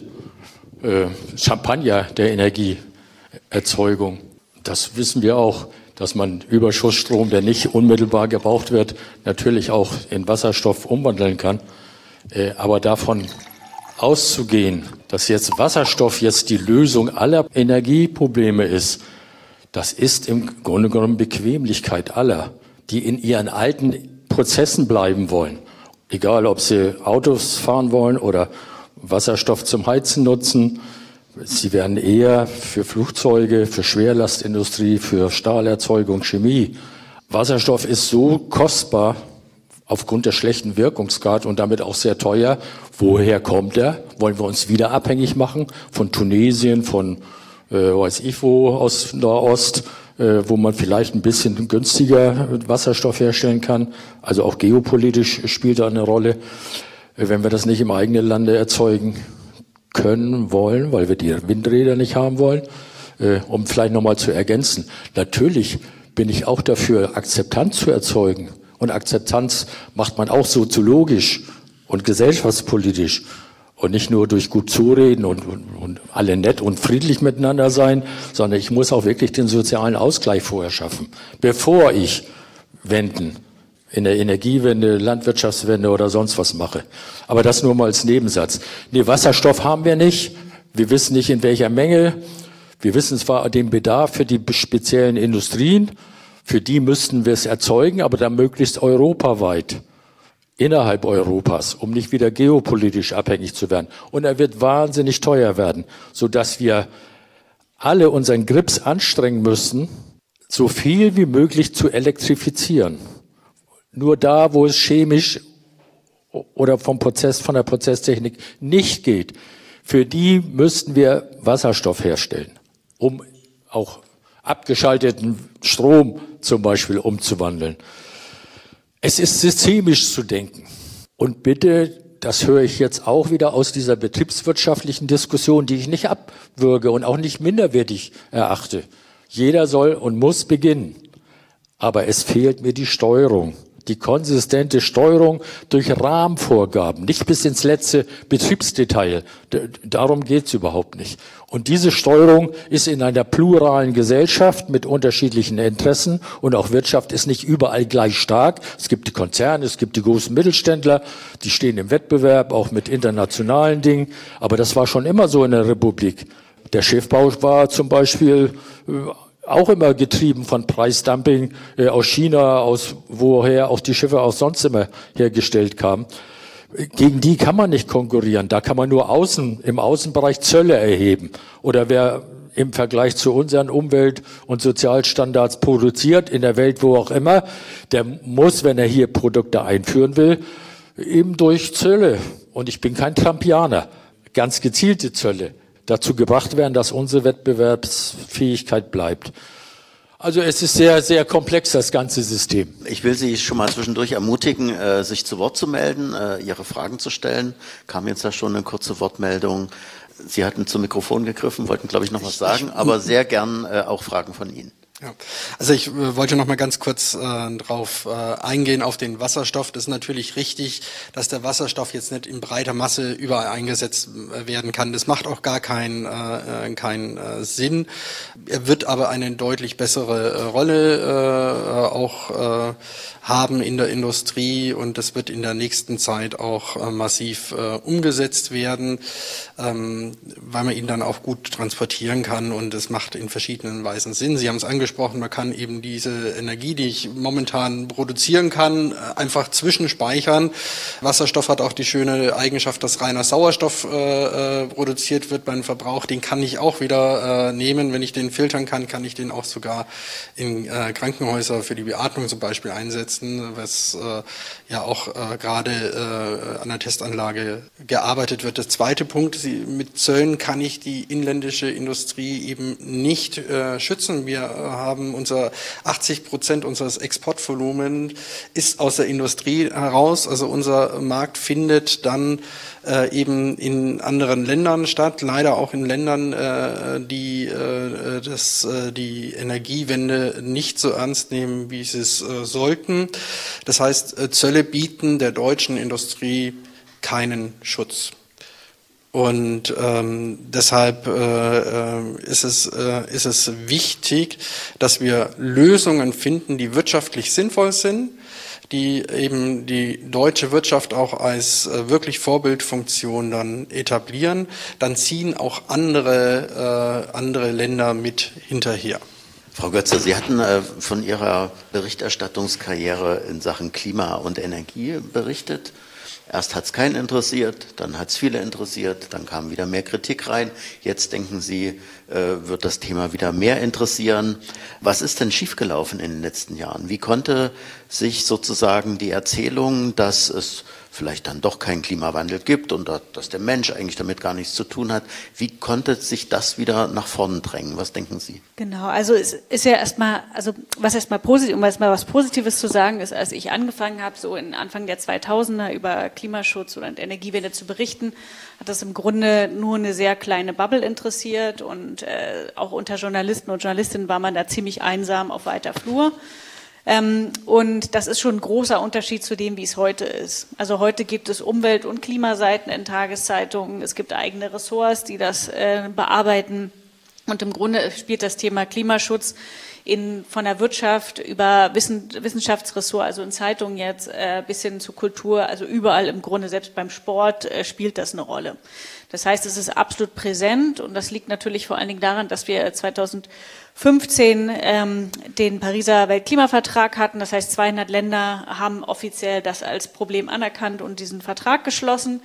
äh, Champagner der Energieerzeugung. Das wissen wir auch, dass man Überschussstrom, der nicht unmittelbar gebraucht wird, natürlich auch in Wasserstoff umwandeln kann. Äh, aber davon auszugehen, dass jetzt Wasserstoff jetzt die Lösung aller Energieprobleme ist, das ist im Grunde genommen Bequemlichkeit aller, die in ihren alten Prozessen bleiben wollen. Egal, ob sie Autos fahren wollen oder Wasserstoff zum Heizen nutzen. Sie werden eher für Flugzeuge, für Schwerlastindustrie, für Stahlerzeugung, Chemie. Wasserstoff ist so kostbar, aufgrund der schlechten Wirkungsgrad und damit auch sehr teuer. Woher kommt er? Wollen wir uns wieder abhängig machen von Tunesien, von äh, weiß ich wo, aus Nahost, äh, wo man vielleicht ein bisschen günstiger Wasserstoff herstellen kann? Also auch geopolitisch spielt da eine Rolle. Äh, wenn wir das nicht im eigenen Lande erzeugen können, wollen, weil wir die Windräder nicht haben wollen, äh, um vielleicht nochmal zu ergänzen. Natürlich bin ich auch dafür, Akzeptanz zu erzeugen. Und Akzeptanz macht man auch soziologisch und gesellschaftspolitisch und nicht nur durch gut zureden und, und, und alle nett und friedlich miteinander sein, sondern ich muss auch wirklich den sozialen Ausgleich vorher schaffen, bevor ich Wenden in der Energiewende, Landwirtschaftswende oder sonst was mache. Aber das nur mal als Nebensatz. Nee, Wasserstoff haben wir nicht. Wir wissen nicht, in welcher Menge. Wir wissen zwar den Bedarf für die speziellen Industrien, für die müssten wir es erzeugen, aber dann möglichst europaweit, innerhalb Europas, um nicht wieder geopolitisch abhängig zu werden. Und er wird wahnsinnig teuer werden, sodass wir alle unseren Grips anstrengen müssen, so viel wie möglich zu elektrifizieren. Nur da, wo es chemisch oder vom Prozess, von der Prozesstechnik nicht geht, für die müssten wir Wasserstoff herstellen, um auch abgeschalteten Strom zum Beispiel umzuwandeln. Es ist systemisch zu denken. Und bitte, das höre ich jetzt auch wieder aus dieser betriebswirtschaftlichen Diskussion, die ich nicht abwürge und auch nicht minderwertig erachte. Jeder soll und muss beginnen. Aber es fehlt mir die Steuerung. Die konsistente Steuerung durch Rahmenvorgaben, nicht bis ins letzte Betriebsdetail. D- darum geht's überhaupt nicht. Und diese Steuerung ist in einer pluralen Gesellschaft mit unterschiedlichen Interessen und auch Wirtschaft ist nicht überall gleich stark. Es gibt die Konzerne, es gibt die großen Mittelständler, die stehen im Wettbewerb, auch mit internationalen Dingen. Aber das war schon immer so in der Republik. Der Schiffbau war zum Beispiel äh, auch immer getrieben von Preisdumping äh, aus China, aus woher auch die Schiffe auch sonst immer hergestellt kamen. Gegen die kann man nicht konkurrieren. Da kann man nur außen, im Außenbereich Zölle erheben. Oder wer im Vergleich zu unseren Umwelt- und Sozialstandards produziert, in der Welt wo auch immer, der muss, wenn er hier Produkte einführen will, eben durch Zölle, und ich bin kein Trumpianer, ganz gezielte Zölle, dazu gebracht werden, dass unsere Wettbewerbsfähigkeit bleibt. Also es ist sehr, sehr komplex, das ganze System. Ich will Sie schon mal zwischendurch ermutigen, äh, sich zu Wort zu melden, äh, Ihre Fragen zu stellen. Kam jetzt ja schon eine kurze Wortmeldung. Sie hatten zum Mikrofon gegriffen, wollten, glaube ich, noch was sagen, aber sehr gern äh, auch Fragen von Ihnen. Ja. Also ich äh, wollte noch mal ganz kurz äh, drauf äh, eingehen auf den Wasserstoff. Das ist natürlich richtig, dass der Wasserstoff jetzt nicht in breiter Masse überall eingesetzt äh, werden kann. Das macht auch gar keinen äh, keinen äh, Sinn. Er wird aber eine deutlich bessere äh, Rolle äh, auch äh, haben in der Industrie und das wird in der nächsten Zeit auch äh, massiv äh, umgesetzt werden, ähm, weil man ihn dann auch gut transportieren kann und es macht in verschiedenen Weisen Sinn. Sie haben es angesprochen, man kann eben diese Energie, die ich momentan produzieren kann, einfach zwischenspeichern. Wasserstoff hat auch die schöne Eigenschaft, dass reiner Sauerstoff äh, äh, produziert wird beim Verbrauch. Den kann ich auch wieder äh, nehmen. Wenn ich den filtern kann, kann ich den auch sogar in äh, Krankenhäuser für die Beatmung zum Beispiel einsetzen, was äh, ja auch äh, gerade äh, an der Testanlage gearbeitet wird. Der zweite Punkt, Sie, mit Zöllen kann ich die inländische Industrie eben nicht äh, schützen. Wir äh, haben unser achtzig Prozent unseres Exportvolumens ist aus der Industrie heraus. Also unser Markt findet dann äh, eben in anderen Ländern statt, leider auch in Ländern, äh, die äh, das, äh, die Energiewende nicht so ernst nehmen, wie sie es äh, sollten. Das heißt, äh, Zölle bieten der deutschen Industrie keinen Schutz. Und ähm, deshalb äh, ist es äh, ist es wichtig, dass wir Lösungen finden, die wirtschaftlich sinnvoll sind, die eben die deutsche Wirtschaft auch als äh, wirklich Vorbildfunktion dann etablieren. Dann ziehen auch andere äh, andere Länder mit hinterher. Frau Götze, Sie hatten äh, von Ihrer Berichterstattungskarriere in Sachen Klima und Energie berichtet. Erst hat es keinen interessiert, dann hat es viele interessiert, dann kam wieder mehr Kritik rein. Jetzt denken Sie, äh, wird das Thema wieder mehr interessieren. Was ist denn schiefgelaufen in den letzten Jahren? Wie konnte sich sozusagen die Erzählung, dass es vielleicht dann doch keinen Klimawandel gibt und dass der Mensch eigentlich damit gar nichts zu tun hat, wie konnte sich das wieder nach vorne drängen? Was denken Sie? Genau, also es ist ja erstmal, also was erstmal positiv, um erstmal was Positives zu sagen, ist, als ich angefangen habe, so in Anfang der zweitausender über Klimaschutz oder Energiewende zu berichten, hat das im Grunde nur eine sehr kleine Bubble interessiert und äh, auch unter Journalisten und Journalistinnen war man da ziemlich einsam auf weiter Flur. Ähm, und das ist schon ein großer Unterschied zu dem, wie es heute ist. Also heute gibt es Umwelt- und Klimaseiten in Tageszeitungen, es gibt eigene Ressorts, die das äh, bearbeiten und im Grunde spielt das Thema Klimaschutz in, von der Wirtschaft über Wissen, Wissenschaftsressort, also in Zeitungen jetzt äh, bis hin zu Kultur, also überall im Grunde, selbst beim Sport äh, spielt das eine Rolle. Das heißt, es ist absolut präsent und das liegt natürlich vor allen Dingen daran, dass wir zweitausendfünfzehn ähm, den Pariser Weltklimavertrag hatten. Das heißt, zweihundert Länder haben offiziell das als Problem anerkannt und diesen Vertrag geschlossen.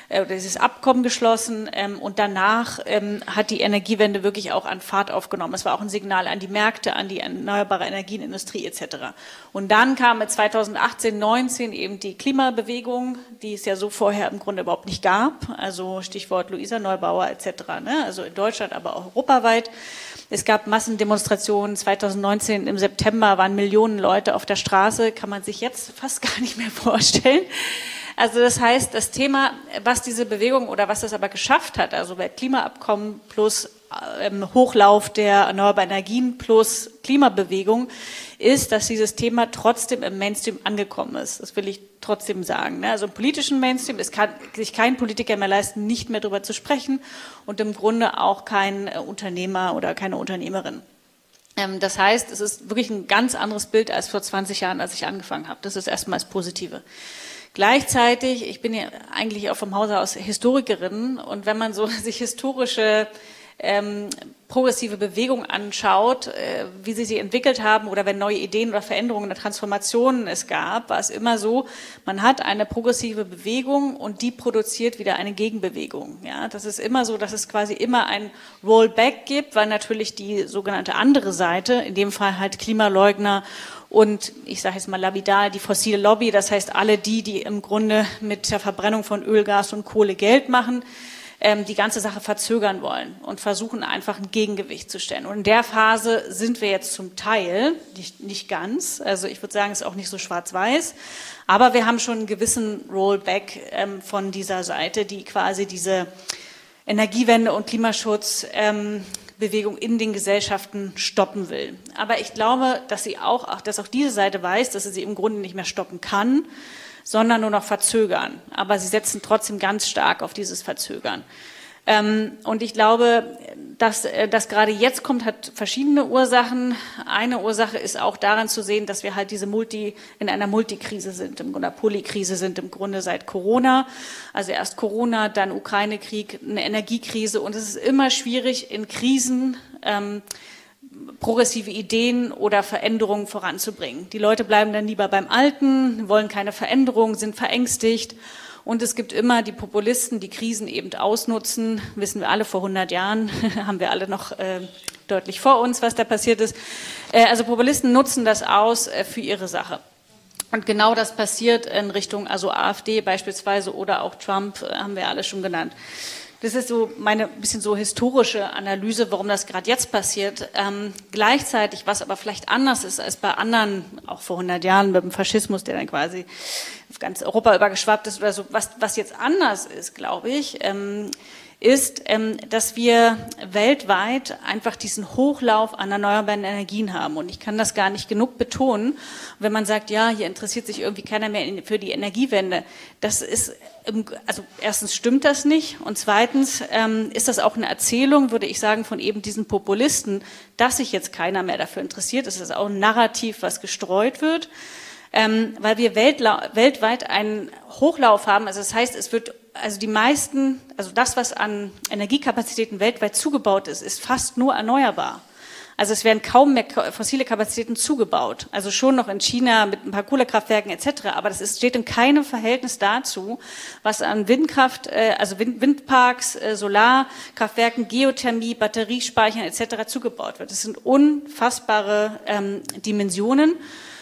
äh, dieses Abkommen geschlossen ähm, und danach ähm, hat die Energiewende wirklich auch an Fahrt aufgenommen. Es war auch ein Signal an die Märkte, an die erneuerbare Energienindustrie et cetera. Und dann kam mit zweitausendachtzehn, neunzehn eben die Klimabewegung, die es ja so vorher im Grunde überhaupt nicht gab. Also Stichwort Luisa Neubauer et cetera. Ne? Also in Deutschland, aber auch europaweit. Es gab Massendemonstrationen. zweitausendneunzehn im September waren Millionen Leute auf der Straße. Kann man sich jetzt fast gar nicht mehr vorstellen. Also das heißt, das Thema, was diese Bewegung oder was das aber geschafft hat, also Weltklimaabkommen plus ähm, Hochlauf der erneuerbaren Energien plus Klimabewegung, ist, dass dieses Thema trotzdem im Mainstream angekommen ist. Das will ich trotzdem sagen. Ne? Also im politischen Mainstream, es kann sich kein Politiker mehr leisten, nicht mehr darüber zu sprechen und im Grunde auch kein äh, Unternehmer oder keine Unternehmerin. Ähm, das heißt, es ist wirklich ein ganz anderes Bild als vor zwanzig Jahren, als ich angefangen habe. Das ist erstmal das Positive. Gleichzeitig, ich bin ja eigentlich auch vom Hause aus Historikerin und wenn man so sich historische ähm, progressive Bewegungen anschaut, äh, wie sie sich entwickelt haben oder wenn neue Ideen oder Veränderungen oder Transformationen es gab, war es immer so, man hat eine progressive Bewegung und die produziert wieder eine Gegenbewegung. Ja, das ist immer so, dass es quasi immer ein Rollback gibt, weil natürlich die sogenannte andere Seite, in dem Fall halt Klimaleugner und ich sage jetzt mal lapidar, die fossile Lobby, das heißt alle die, die im Grunde mit der Verbrennung von Öl, Gas und Kohle Geld machen, ähm, die ganze Sache verzögern wollen und versuchen einfach ein Gegengewicht zu stellen. Und in der Phase sind wir jetzt zum Teil, nicht, nicht ganz, also ich würde sagen, es ist auch nicht so schwarz-weiß, aber wir haben schon einen gewissen Rollback ähm, von dieser Seite, die quasi diese Energiewende und Klimaschutz ähm, Bewegung in den Gesellschaften stoppen will. Aber ich glaube, dass sie auch, dass auch diese Seite weiß, dass sie sie im Grunde nicht mehr stoppen kann, sondern nur noch verzögern. Aber sie setzen trotzdem ganz stark auf dieses Verzögern. Ähm, und ich glaube, dass das gerade jetzt kommt, hat verschiedene Ursachen. Eine Ursache ist auch daran zu sehen, dass wir halt diese Multi, in einer Multikrise sind, im Grunde Polykrise sind im Grunde seit Corona. Also erst Corona, dann Ukraine-Krieg, eine Energiekrise. Und es ist immer schwierig, in Krisen ähm, progressive Ideen oder Veränderungen voranzubringen. Die Leute bleiben dann lieber beim Alten, wollen keine Veränderung, sind verängstigt. Und es gibt immer die Populisten, die Krisen eben ausnutzen. Wissen wir alle, vor hundert Jahren haben wir alle noch äh, deutlich vor uns, was da passiert ist. Äh, also Populisten nutzen das aus äh, für ihre Sache. Und genau das passiert in Richtung also AfD beispielsweise oder auch Trump, äh, haben wir alle schon genannt. Das ist so meine bisschen so historische Analyse, warum das gerade jetzt passiert. Ähm, gleichzeitig, was aber vielleicht anders ist als bei anderen, auch vor hundert Jahren mit dem Faschismus, der dann quasi auf ganz Europa übergeschwappt ist oder so, was, was jetzt anders ist, glaube ich, ähm, ist, ähm, dass wir weltweit einfach diesen Hochlauf an erneuerbaren Energien haben. Und ich kann das gar nicht genug betonen. Wenn man sagt, ja, hier interessiert sich irgendwie keiner mehr für die Energiewende, das ist, also erstens stimmt das nicht und zweitens ähm, ist das auch eine Erzählung, würde ich sagen, von eben diesen Populisten, dass sich jetzt keiner mehr dafür interessiert. Es ist auch ein Narrativ, was gestreut wird, ähm, weil wir weltweit einen Hochlauf haben. Also das heißt, es wird also die meisten, also das, was an Energiekapazitäten weltweit zugebaut ist, ist fast nur erneuerbar. Also es werden kaum mehr fossile Kapazitäten zugebaut. Also schon noch in China mit ein paar Kohlekraftwerken et cetera. Aber das ist, steht in keinem Verhältnis dazu, was an Windkraft, also Wind, Windparks, Solarkraftwerken, Geothermie, Batteriespeichern et cetera zugebaut wird. Das sind unfassbare ähm, Dimensionen.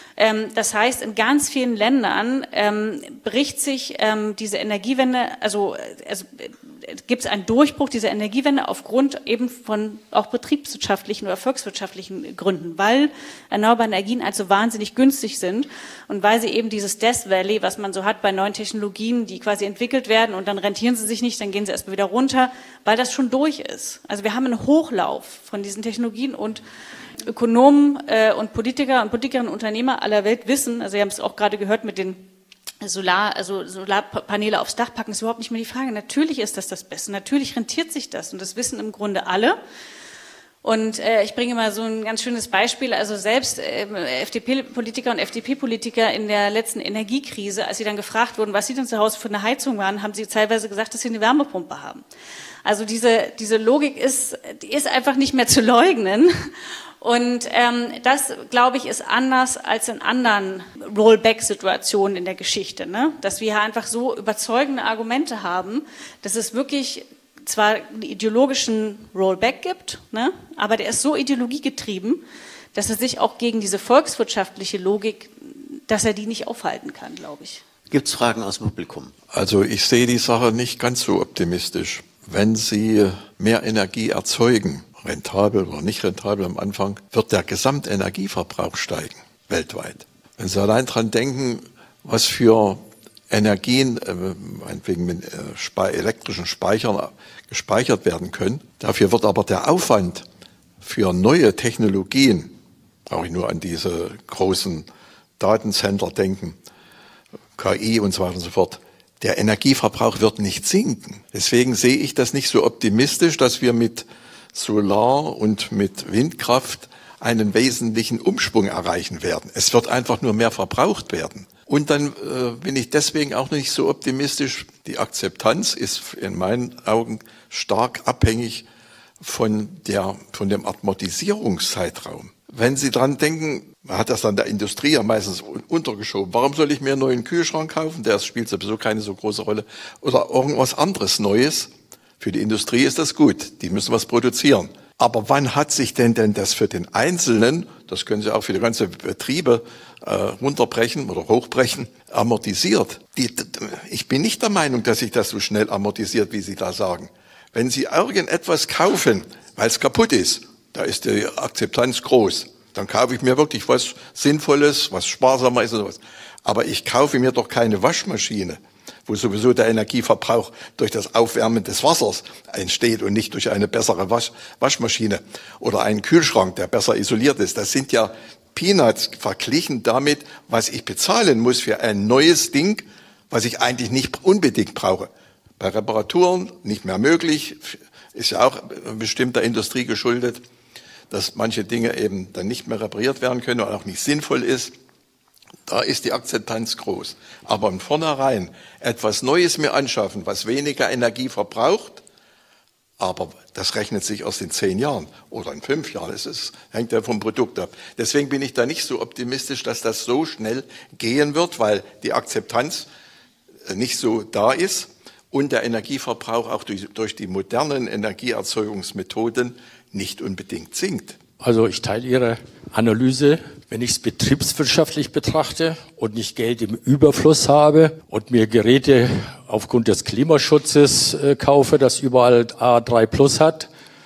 Das heißt, in ganz vielen Ländern ähm, bricht sich ähm, diese Energiewende, also, also äh, gibt es einen Durchbruch dieser Energiewende aufgrund eben von auch betriebswirtschaftlichen oder volkswirtschaftlichen Gründen, weil erneuerbare Energien also wahnsinnig günstig sind und weil sie eben dieses Death Valley, was man so hat bei neuen Technologien, die quasi entwickelt werden und dann rentieren sie sich nicht, dann gehen sie erstmal wieder runter, weil das schon durch ist. Also wir haben einen Hochlauf von diesen Technologien und Ökonomen äh, und Politiker und Politikerinnen und Unternehmer aller Welt wissen, also wir haben es auch gerade gehört mit den Solar, also Solarpaneele aufs Dach packen, ist überhaupt nicht mehr die Frage. Natürlich ist das das Beste, natürlich rentiert sich das und das wissen im Grunde alle. Und äh, ich bringe mal so ein ganz schönes Beispiel, also selbst äh, F D P-Politiker und F D P-Politiker in der letzten Energiekrise, als sie dann gefragt wurden, was sie denn zu Hause für eine Heizung waren, haben sie teilweise gesagt, dass sie eine Wärmepumpe haben. Also diese, diese Logik ist, die ist einfach nicht mehr zu leugnen. Und ähm, das, glaube ich, ist anders als in anderen Rollback-Situationen in der Geschichte, ne? Dass wir hier einfach so überzeugende Argumente haben, dass es wirklich zwar einen ideologischen Rollback gibt, ne? Aber der ist so ideologiegetrieben, dass er sich auch gegen diese volkswirtschaftliche Logik, dass er die nicht aufhalten kann, glaube ich. Gibt es Fragen aus dem Publikum? Also ich sehe die Sache nicht ganz so optimistisch. Wenn Sie mehr Energie erzeugen, rentabel oder nicht rentabel am Anfang, wird der Gesamtenergieverbrauch steigen, weltweit. Wenn Sie allein dran denken, was für Energien, äh, meinetwegen mit äh, spe- elektrischen Speichern gespeichert werden können, dafür wird aber der Aufwand für neue Technologien, brauche ich nur an diese großen Datencenter denken, K I und so weiter und so fort, der Energieverbrauch wird nicht sinken. Deswegen sehe ich das nicht so optimistisch, dass wir mit Solar und mit Windkraft einen wesentlichen Umschwung erreichen werden. Es wird einfach nur mehr verbraucht werden. Und dann äh, bin ich deswegen auch nicht so optimistisch. Die Akzeptanz ist in meinen Augen stark abhängig von der, von dem Amortisierungszeitraum. Wenn Sie dran denken, man hat das dann der Industrie ja meistens untergeschoben. Warum soll ich mir einen neuen Kühlschrank kaufen? Der spielt sowieso keine so große Rolle. Oder irgendwas anderes Neues. Für die Industrie ist das gut. Die müssen was produzieren. Aber wann hat sich denn denn das für den Einzelnen, das können Sie auch für die ganze Betriebe äh, runterbrechen oder hochbrechen, amortisiert? Die, ich bin nicht der Meinung, dass sich das so schnell amortisiert, wie Sie da sagen. Wenn Sie irgendetwas kaufen, weil es kaputt ist, da ist die Akzeptanz groß. Dann kaufe ich mir wirklich was Sinnvolles, was sparsamer ist oder was. Aber ich kaufe mir doch keine Waschmaschine, wo sowieso der Energieverbrauch durch das Aufwärmen des Wassers entsteht und nicht durch eine bessere Wasch- Waschmaschine oder einen Kühlschrank, der besser isoliert ist. Das sind ja Peanuts verglichen damit, was ich bezahlen muss für ein neues Ding, was ich eigentlich nicht unbedingt brauche. Bei Reparaturen nicht mehr möglich, ist ja auch bestimmt der Industrie geschuldet, dass manche Dinge eben dann nicht mehr repariert werden können und auch nicht sinnvoll ist. Da ist die Akzeptanz groß. Aber von vornherein etwas Neues mir anschaffen, was weniger Energie verbraucht, aber das rechnet sich erst in zehn Jahren oder in fünf Jahren. Es ist, hängt ja vom Produkt ab. Deswegen bin ich da nicht so optimistisch, dass das so schnell gehen wird, weil die Akzeptanz nicht so da ist und der Energieverbrauch auch durch, durch die modernen Energieerzeugungsmethoden nicht unbedingt sinkt. Also ich teile Ihre Analyse. Wenn ich es betriebswirtschaftlich betrachte und nicht Geld im Überfluss habe und mir Geräte aufgrund des Klimaschutzes äh, kaufe, das überall A drei plus hat,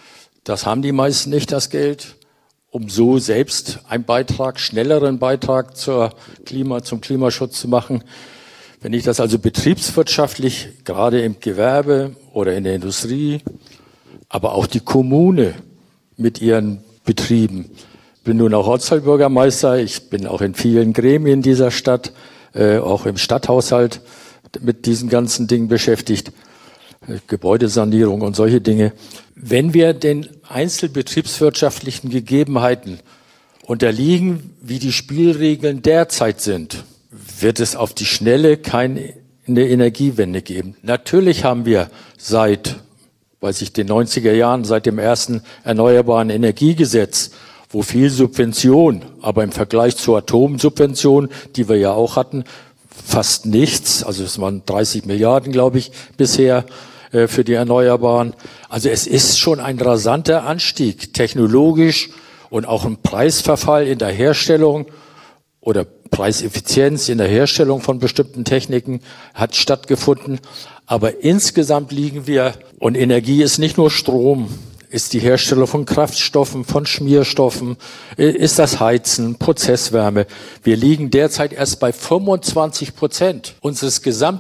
das haben die meisten nicht, das Geld, um so selbst einen Beitrag, schnelleren Beitrag zur Klima, zum Klimaschutz zu machen. Wenn ich das also betriebswirtschaftlich, gerade im Gewerbe oder in der Industrie, aber auch die Kommune mit ihren Betrieben. Ich bin nun auch Ortsteilbürgermeister, ich bin auch in vielen Gremien dieser Stadt, äh, auch im Stadthaushalt mit diesen ganzen Dingen beschäftigt, äh, Gebäudesanierung und solche Dinge. Wenn wir den einzelbetriebswirtschaftlichen Gegebenheiten unterliegen, wie die Spielregeln derzeit sind, wird es auf die Schnelle keine Energiewende geben. Natürlich haben wir seit weiß ich, den neunziger Jahren, seit dem ersten Erneuerbaren Energiegesetz, wo viel Subvention, aber im Vergleich zur Atomsubvention, die wir ja auch hatten, fast nichts. Also es waren dreißig Milliarden, glaube ich, bisher äh, für die Erneuerbaren. Also es ist schon ein rasanter Anstieg, technologisch und auch ein Preisverfall in der Herstellung oder Preiseffizienz in der Herstellung von bestimmten Techniken hat stattgefunden. Aber insgesamt liegen wir, und Energie ist nicht nur Strom, ist die Herstellung von Kraftstoffen, von Schmierstoffen, ist das Heizen, Prozesswärme. Wir liegen derzeit erst bei fünfundzwanzig Prozent unseres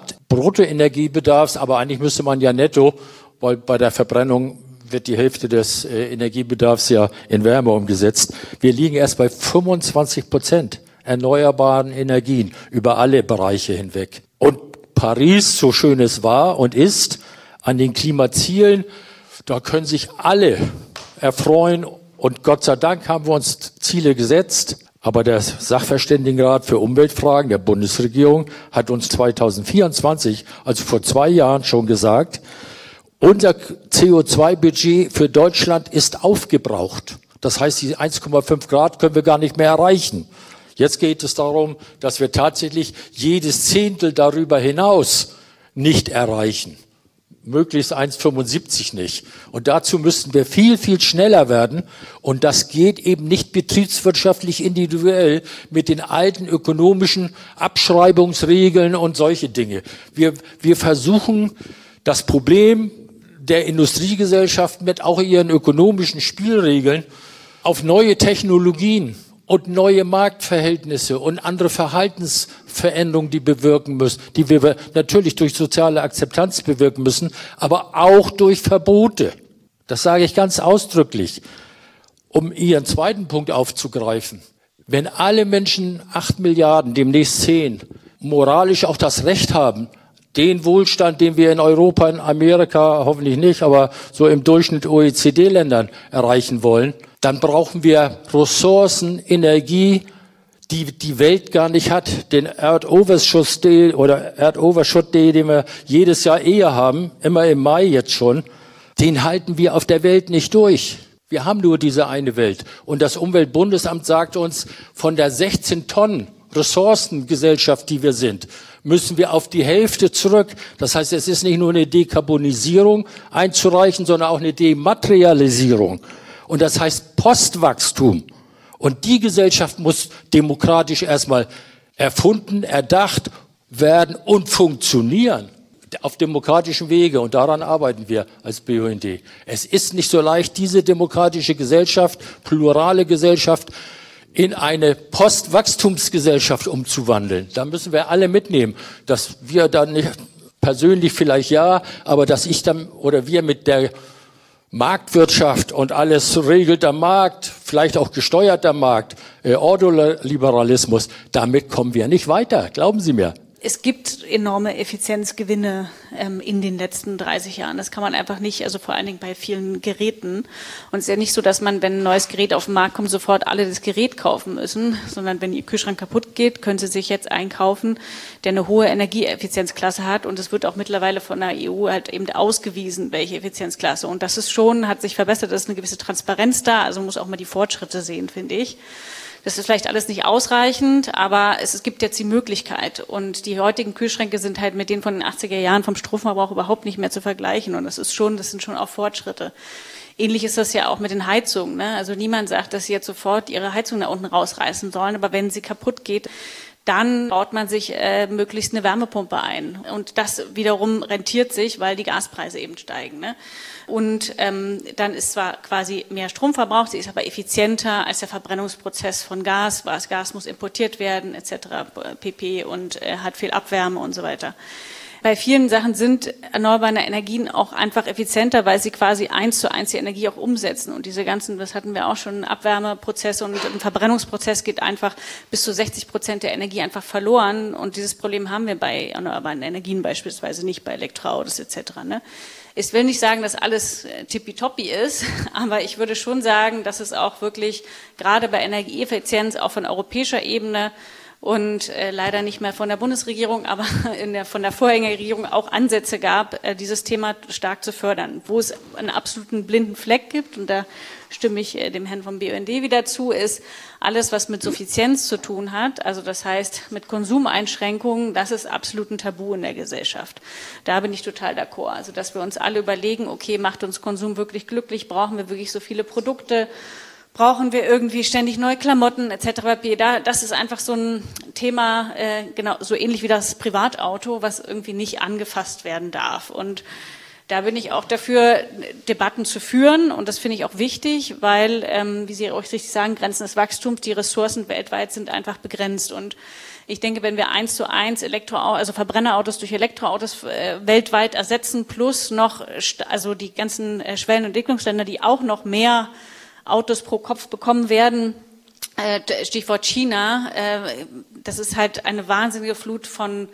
Gesamtbruttoenergiebedarfs, aber eigentlich müsste man ja netto, weil bei der Verbrennung wird die Hälfte des Energiebedarfs ja in Wärme umgesetzt. Wir liegen erst bei fünfundzwanzig Prozent erneuerbaren Energien über alle Bereiche hinweg. Und Paris, so schön es war und ist, an den Klimazielen, da können sich alle erfreuen. Und Gott sei Dank haben wir uns Ziele gesetzt. Aber der Sachverständigenrat für Umweltfragen der Bundesregierung hat uns zweitausendvierundzwanzig, also vor zwei Jahren schon gesagt, Unser C O zwei Budget für Deutschland ist aufgebraucht. Das heißt, die eins Komma fünf Grad können wir gar nicht mehr erreichen. Jetzt geht es darum, dass wir tatsächlich jedes Zehntel darüber hinaus nicht erreichen. Möglichst eins Komma fünfundsiebzig nicht. Und dazu müssten wir viel, viel schneller werden. Und das geht eben nicht betriebswirtschaftlich individuell mit den alten ökonomischen Abschreibungsregeln und solche Dinge. Wir, wir versuchen, das Problem der Industriegesellschaft mit auch ihren ökonomischen Spielregeln auf neue Technologien und neue Marktverhältnisse und andere Verhaltensveränderungen, die bewirken müssen, die wir natürlich durch soziale Akzeptanz bewirken müssen, aber auch durch Verbote. Das sage ich ganz ausdrücklich, um Ihren zweiten Punkt aufzugreifen. Wenn alle Menschen, acht Milliarden, demnächst zehn, moralisch auch das Recht haben, den Wohlstand, den wir in Europa, in Amerika, hoffentlich nicht, aber so im Durchschnitt O E C D-Ländern erreichen wollen, dann brauchen wir Ressourcen, Energie, die die Welt gar nicht hat. Den Erdoverschuss oder Erdoverschutt, den wir jedes Jahr eher haben, immer im Mai jetzt schon, den halten wir auf der Welt nicht durch. Wir haben nur diese eine Welt. Und das Umweltbundesamt sagt uns, von der sechzehn Tonnen Ressourcengesellschaft, die wir sind, müssen wir auf die Hälfte zurück. Das heißt, es ist nicht nur eine Dekarbonisierung einzureichen, sondern auch eine Dematerialisierung. Und das heißt Postwachstum. Und die Gesellschaft muss demokratisch erstmal erfunden, erdacht werden und funktionieren auf demokratischen Wege. Und daran arbeiten wir als B U N D. Es ist nicht so leicht, diese demokratische Gesellschaft, plurale Gesellschaft, in eine Postwachstumsgesellschaft umzuwandeln. Da müssen wir alle mitnehmen, dass wir dann nicht persönlich vielleicht ja, aber dass ich dann oder wir mit der Marktwirtschaft und alles regelt der Markt, vielleicht auch gesteuerter Markt, äh, Ordoliberalismus, damit kommen wir nicht weiter, glauben Sie mir. Es gibt enorme Effizienzgewinne ähm, in den letzten dreißig Jahren. Das kann man einfach nicht, also vor allen Dingen bei vielen Geräten. Und es ist ja nicht so, dass man, wenn ein neues Gerät auf den Markt kommt, sofort alle das Gerät kaufen müssen, sondern wenn Ihr Kühlschrank kaputt geht, können Sie sich jetzt einkaufen, der eine hohe Energieeffizienzklasse hat. Und es wird auch mittlerweile von der E U halt eben ausgewiesen, welche Effizienzklasse. Und das ist schon, hat sich verbessert, da ist eine gewisse Transparenz da. Also man muss auch mal die Fortschritte sehen, finde ich. Das ist vielleicht alles nicht ausreichend, aber es, es gibt jetzt die Möglichkeit. Und die heutigen Kühlschränke sind halt mit denen von den achtziger Jahren vom Stromverbrauch überhaupt nicht mehr zu vergleichen. Und das ist schon, das sind schon auch Fortschritte. Ähnlich ist das ja auch mit den Heizungen, ne? Also niemand sagt, dass Sie jetzt sofort Ihre Heizung da unten rausreißen sollen, aber wenn sie kaputt geht, dann baut man sich äh, möglichst eine Wärmepumpe ein. Und das wiederum rentiert sich, weil die Gaspreise eben steigen, ne? Und ähm, dann ist zwar quasi mehr Stromverbrauch, sie ist aber effizienter als der Verbrennungsprozess von Gas, weil das Gas muss importiert werden et cetera pp. Und äh, hat viel Abwärme und so weiter. Bei vielen Sachen sind erneuerbare Energien auch einfach effizienter, weil sie quasi eins zu eins die Energie auch umsetzen. Und diese ganzen, das hatten wir auch schon, Abwärmeprozesse und ein Verbrennungsprozess geht einfach bis zu sechzig Prozent der Energie einfach verloren. Und dieses Problem haben wir bei erneuerbaren Energien beispielsweise nicht, bei Elektroautos et cetera. Ne? Ich will nicht sagen, dass alles tippitoppi ist, aber ich würde schon sagen, dass es auch wirklich gerade bei Energieeffizienz auch von europäischer Ebene und äh, leider nicht mehr von der Bundesregierung, aber in der, von der Vorgängerregierung auch Ansätze gab, äh, dieses Thema stark zu fördern. Wo es einen absoluten blinden Fleck gibt, und da stimme ich äh, dem Herrn vom B U N D wieder zu, ist alles, was mit Suffizienz zu tun hat, also das heißt mit Konsumeinschränkungen, das ist absolut ein Tabu in der Gesellschaft. Da bin ich total d'accord. Also dass wir uns alle überlegen, okay, macht uns Konsum wirklich glücklich, brauchen wir wirklich so viele Produkte, brauchen wir irgendwie ständig neue Klamotten et cetera. Das ist einfach so ein Thema, äh, genau so ähnlich wie das Privatauto, was irgendwie nicht angefasst werden darf. Und da bin ich auch dafür, Debatten zu führen. Und das finde ich auch wichtig, weil, ähm, wie Sie auch richtig sagen, Grenzen des Wachstums, die Ressourcen weltweit sind einfach begrenzt. Und ich denke, wenn wir eins zu eins Elektroautos, also Verbrennerautos durch Elektroautos äh, weltweit ersetzen, plus noch, also die ganzen äh, Schwellen- und Entwicklungsländer, die auch noch mehr Autos pro Kopf bekommen werden, äh, Stichwort China, äh, das ist halt eine wahnsinnige Flut von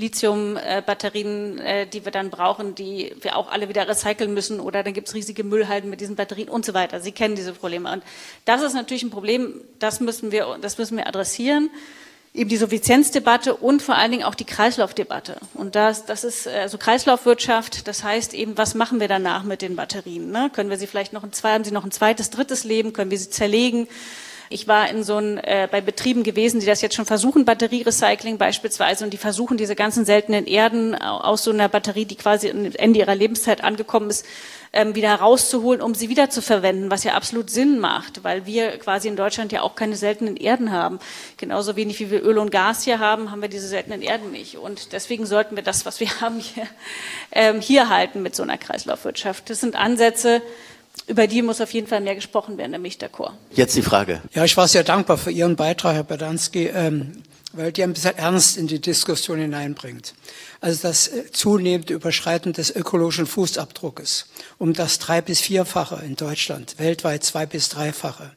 Lithium-Batterien, äh, die wir dann brauchen, die wir auch alle wieder recyceln müssen, oder dann gibt es riesige Müllhalden mit diesen Batterien und so weiter. Sie kennen diese Probleme. Und das ist natürlich ein Problem, das müssen wir, das müssen wir adressieren. eben die Suffizienzdebatte und vor allen Dingen auch die Kreislaufdebatte. Und das, das ist also Kreislaufwirtschaft, das heißt eben, was machen wir danach mit den Batterien? Ne? Können wir sie vielleicht noch ein, zwei, haben sie noch ein zweites, drittes Leben? Können wir sie zerlegen? Ich war in so ein, äh, bei Betrieben gewesen, die das jetzt schon versuchen, Batterierecycling beispielsweise, und die versuchen, diese ganzen seltenen Erden aus so einer Batterie, die quasi am Ende ihrer Lebenszeit angekommen ist, ähm, wieder herauszuholen, um sie wieder zu verwenden, was ja absolut Sinn macht, weil wir quasi in Deutschland ja auch keine seltenen Erden haben. Genauso wenig wie wir Öl und Gas hier haben, haben wir diese seltenen Erden nicht. Und deswegen sollten wir das, was wir haben, hier, ähm, hier halten mit so einer Kreislaufwirtschaft. Das sind Ansätze, über die muss auf jeden Fall mehr gesprochen werden, nämlich d'accord. Jetzt die Frage. Ja, ich war sehr dankbar für Ihren Beitrag, Herr Berdanski, ähm, weil der ein bisschen Ernst in die Diskussion hineinbringt. Also das äh, zunehmende Überschreiten des ökologischen Fußabdruckes um das drei- bis vierfache in Deutschland, weltweit zwei- bis dreifache.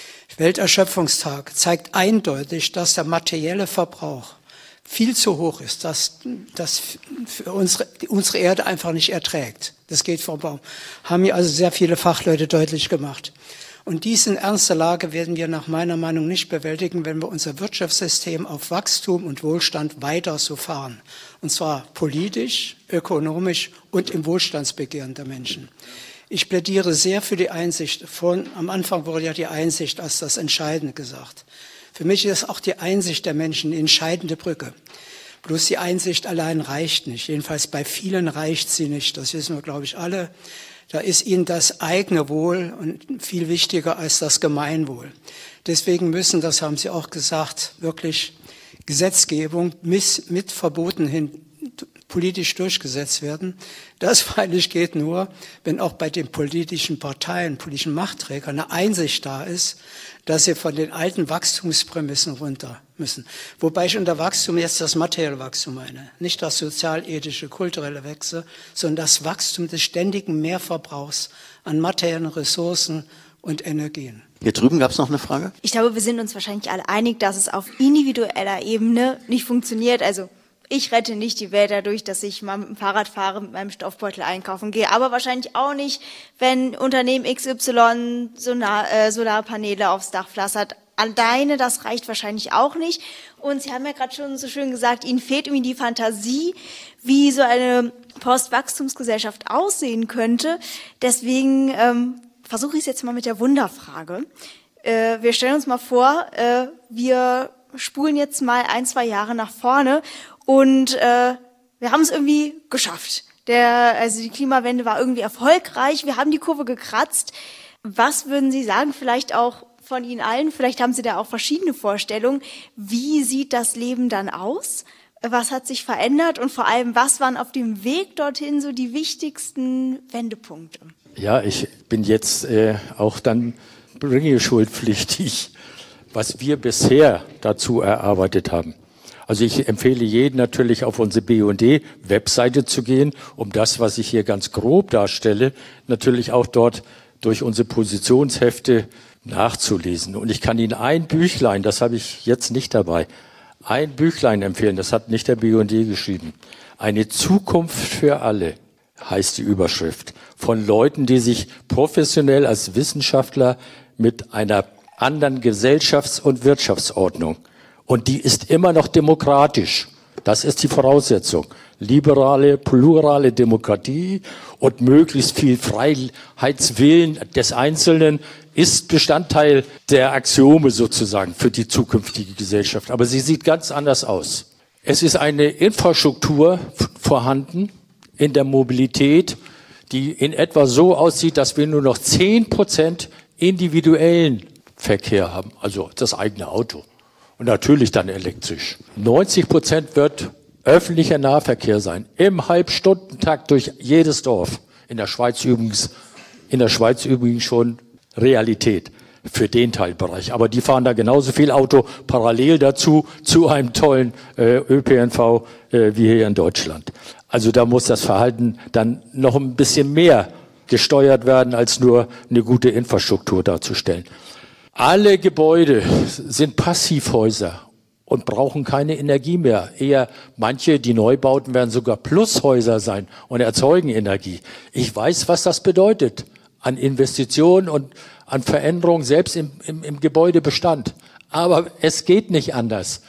Welterschöpfungstag zeigt eindeutig, dass der materielle Verbrauch viel zu hoch ist, dass das für unsere, unsere Erde einfach nicht erträgt. Das geht vom Baum. Haben hier also sehr viele Fachleute deutlich gemacht. Und diese ernste Lage werden wir nach meiner Meinung nicht bewältigen, wenn wir unser Wirtschaftssystem auf Wachstum und Wohlstand weiter so fahren. Und zwar politisch, ökonomisch und im Wohlstandsbegehren der Menschen. Ich plädiere sehr für die Einsicht. Von, am Anfang wurde ja die Einsicht als das Entscheidende gesagt. Für mich ist auch die Einsicht der Menschen die entscheidende Brücke. Bloß die Einsicht allein reicht nicht. Jedenfalls bei vielen reicht sie nicht. Das wissen wir, glaube ich, alle. Da ist ihnen das eigene Wohl und viel wichtiger als das Gemeinwohl. Deswegen müssen, das haben Sie auch gesagt, wirklich Gesetzgebung mit Verboten hin politisch durchgesetzt werden. Das freilich geht nur, wenn auch bei den politischen Parteien, politischen Machtträgern eine Einsicht da ist, dass sie von den alten Wachstumsprämissen runter müssen. Wobei ich unter Wachstum jetzt das materielle Wachstum meine. Nicht das sozial-ethische, kulturelle Wachstum, sondern das Wachstum des ständigen Mehrverbrauchs an materiellen Ressourcen und Energien. Hier drüben gab es noch eine Frage? Ich glaube, wir sind uns wahrscheinlich alle einig, dass es auf individueller Ebene nicht funktioniert. Also ich rette nicht die Welt dadurch, dass ich mal mit dem Fahrrad fahre, mit meinem Stoffbeutel einkaufen gehe. Aber wahrscheinlich auch nicht, wenn Unternehmen X Y Solar, äh, Solarpaneele aufs Dach pflastert. Alleine, das reicht wahrscheinlich auch nicht. Und Sie haben ja gerade schon so schön gesagt, Ihnen fehlt irgendwie die Fantasie, wie so eine Postwachstumsgesellschaft aussehen könnte. Deswegen ähm, versuche ich es jetzt mal mit der Wunderfrage. Äh, wir stellen uns mal vor, äh, wir spulen jetzt mal ein, zwei Jahre nach vorne. Und äh, wir haben es irgendwie geschafft. Der, also die Klimawende war irgendwie erfolgreich. Wir haben die Kurve gekratzt. Was würden Sie sagen, vielleicht auch von Ihnen allen, vielleicht haben Sie da auch verschiedene Vorstellungen. Wie sieht das Leben dann aus? Was hat sich verändert? Und vor allem, was waren auf dem Weg dorthin so die wichtigsten Wendepunkte? Ja, ich bin jetzt äh, auch dann bringeschuldpflichtig, was wir bisher dazu erarbeitet haben. Also ich empfehle jedem natürlich auf unsere B U N D-Webseite zu gehen, um das, was ich hier ganz grob darstelle, natürlich auch dort durch unsere Positionshefte nachzulesen. Und ich kann Ihnen ein Büchlein, das habe ich jetzt nicht dabei, ein Büchlein empfehlen, das hat nicht der B U N D geschrieben. Eine Zukunft für alle heißt die Überschrift. Von Leuten, die sich professionell als Wissenschaftler mit einer anderen Gesellschafts- und Wirtschaftsordnung, und die ist immer noch demokratisch. Das ist die Voraussetzung. Liberale, plurale Demokratie und möglichst viel Freiheitswillen des Einzelnen ist Bestandteil der Axiome sozusagen für die zukünftige Gesellschaft. Aber sie sieht ganz anders aus. Es ist eine Infrastruktur vorhanden in der Mobilität, die in etwa so aussieht, dass wir nur noch zehn Prozent individuellen Verkehr haben, also das eigene Auto. Und natürlich dann elektrisch. neunzig Prozent wird öffentlicher Nahverkehr sein. Im Halbstundentakt durch jedes Dorf. In der Schweiz übrigens, in der Schweiz übrigens schon Realität für den Teilbereich. Aber die fahren da genauso viel Auto parallel dazu zu einem tollen äh, Ö P N V äh, wie hier in Deutschland. Also da muss das Verhalten dann noch ein bisschen mehr gesteuert werden, als nur eine gute Infrastruktur darzustellen. Alle Gebäude sind Passivhäuser und brauchen keine Energie mehr. Eher manche, die Neubauten werden sogar Plushäuser sein und erzeugen Energie. Ich weiß, was das bedeutet an Investitionen und an Veränderungen, selbst im, im, im Gebäudebestand. Aber es geht nicht anders.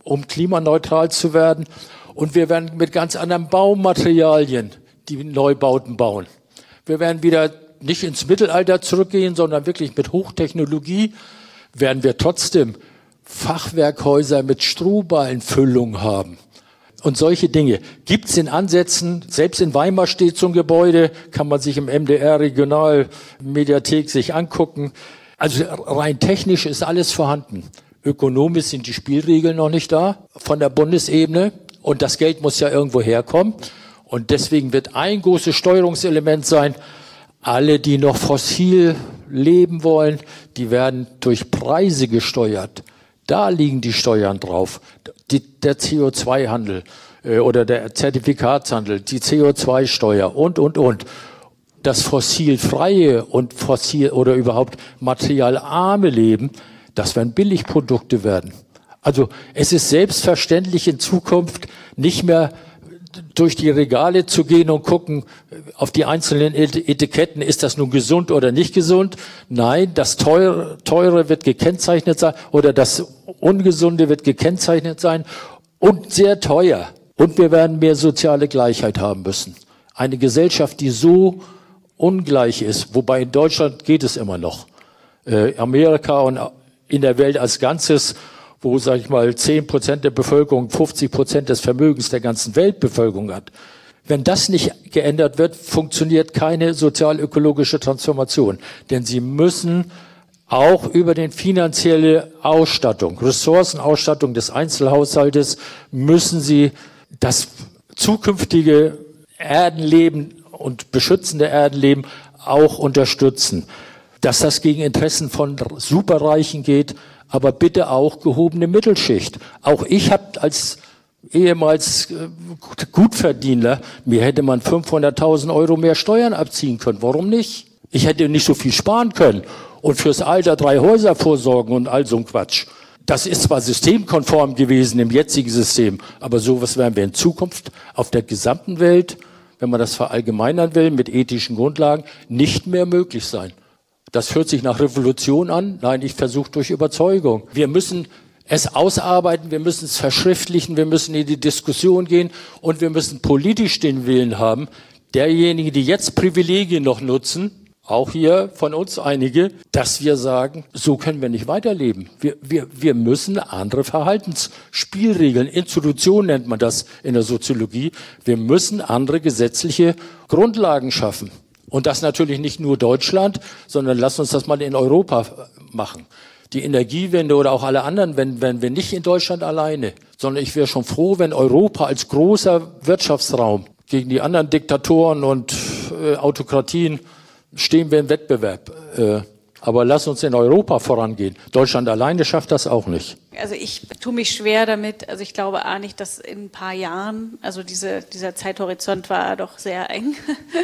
um klimaneutral zu werden. Und wir werden mit ganz anderen Baumaterialien die Neubauten bauen. Wir werden wieder nicht ins Mittelalter zurückgehen, sondern wirklich mit Hochtechnologie werden wir trotzdem Fachwerkhäuser mit Strohballenfüllung haben. Und solche Dinge gibt es in Ansätzen. Selbst in Weimar steht so ein Gebäude, kann man sich im M D R Regionalmediathek sich angucken. Also rein technisch ist alles vorhanden. Ökonomisch sind die Spielregeln noch nicht da von der Bundesebene. Und das Geld muss ja irgendwo herkommen. Und deswegen wird ein großes Steuerungselement sein, alle, die noch fossil leben wollen, die werden durch Preise gesteuert. Da liegen die Steuern drauf. Die, der C O zwei Handel äh, oder der Zertifikatshandel, die C O zwei Steuer und, und, und. Das fossilfreie und fossil oder überhaupt materialarme Leben, das werden Billigprodukte werden. Also es ist selbstverständlich in Zukunft nicht mehr durch die Regale zu gehen und gucken auf die einzelnen Etiketten, ist das nun gesund oder nicht gesund? Nein, das Teure, Teure wird gekennzeichnet sein oder das Ungesunde wird gekennzeichnet sein und sehr teuer. Und wir werden mehr soziale Gleichheit haben müssen. Eine Gesellschaft, die so ungleich ist, wobei in Deutschland geht es immer noch. Äh, Amerika und in der Welt als Ganzes, wo, sag ich mal, zehn Prozent der Bevölkerung fünfzig Prozent des Vermögens der ganzen Weltbevölkerung hat. Wenn das nicht geändert wird, funktioniert keine sozial-ökologische Transformation. Denn sie müssen auch über den finanzielle Ausstattung, Ressourcenausstattung des Einzelhaushaltes, müssen sie das zukünftige Erdenleben und beschützende Erdenleben auch unterstützen. Dass das gegen Interessen von Superreichen geht, aber bitte auch gehobene Mittelschicht. Auch ich habe als ehemals äh, Gutverdiener, mir hätte man fünfhunderttausend Euro mehr Steuern abziehen können. Warum nicht? Ich hätte nicht so viel sparen können und fürs Alter drei Häuser vorsorgen und all so ein Quatsch. Das ist zwar systemkonform gewesen im jetzigen System, aber sowas werden wir in Zukunft auf der gesamten Welt, wenn man das verallgemeinern will, mit ethischen Grundlagen, nicht mehr möglich sein. Das hört sich nach Revolution an. Nein, ich versuche durch Überzeugung. Wir müssen es ausarbeiten, wir müssen es verschriftlichen, wir müssen in die Diskussion gehen und wir müssen politisch den Willen haben, derjenigen, die jetzt Privilegien noch nutzen, auch hier von uns einige, dass wir sagen, so können wir nicht weiterleben. Wir, wir, wir müssen andere Verhaltensspielregeln, Institutionen nennt man das in der Soziologie, wir müssen andere gesetzliche Grundlagen schaffen. Und das natürlich nicht nur Deutschland, sondern lass uns das mal in Europa machen. Die Energiewende oder auch alle anderen, wenn, wenn wir nicht in Deutschland alleine, sondern ich wäre schon froh, wenn Europa als großer Wirtschaftsraum gegen die anderen Diktatoren und äh, Autokratien stehen wir im Wettbewerb. Äh, aber lass uns in Europa vorangehen. Deutschland alleine schafft das auch nicht. Also ich tue mich schwer damit. Also ich glaube auch nicht, dass in ein paar Jahren, also diese, dieser Zeithorizont war doch sehr eng.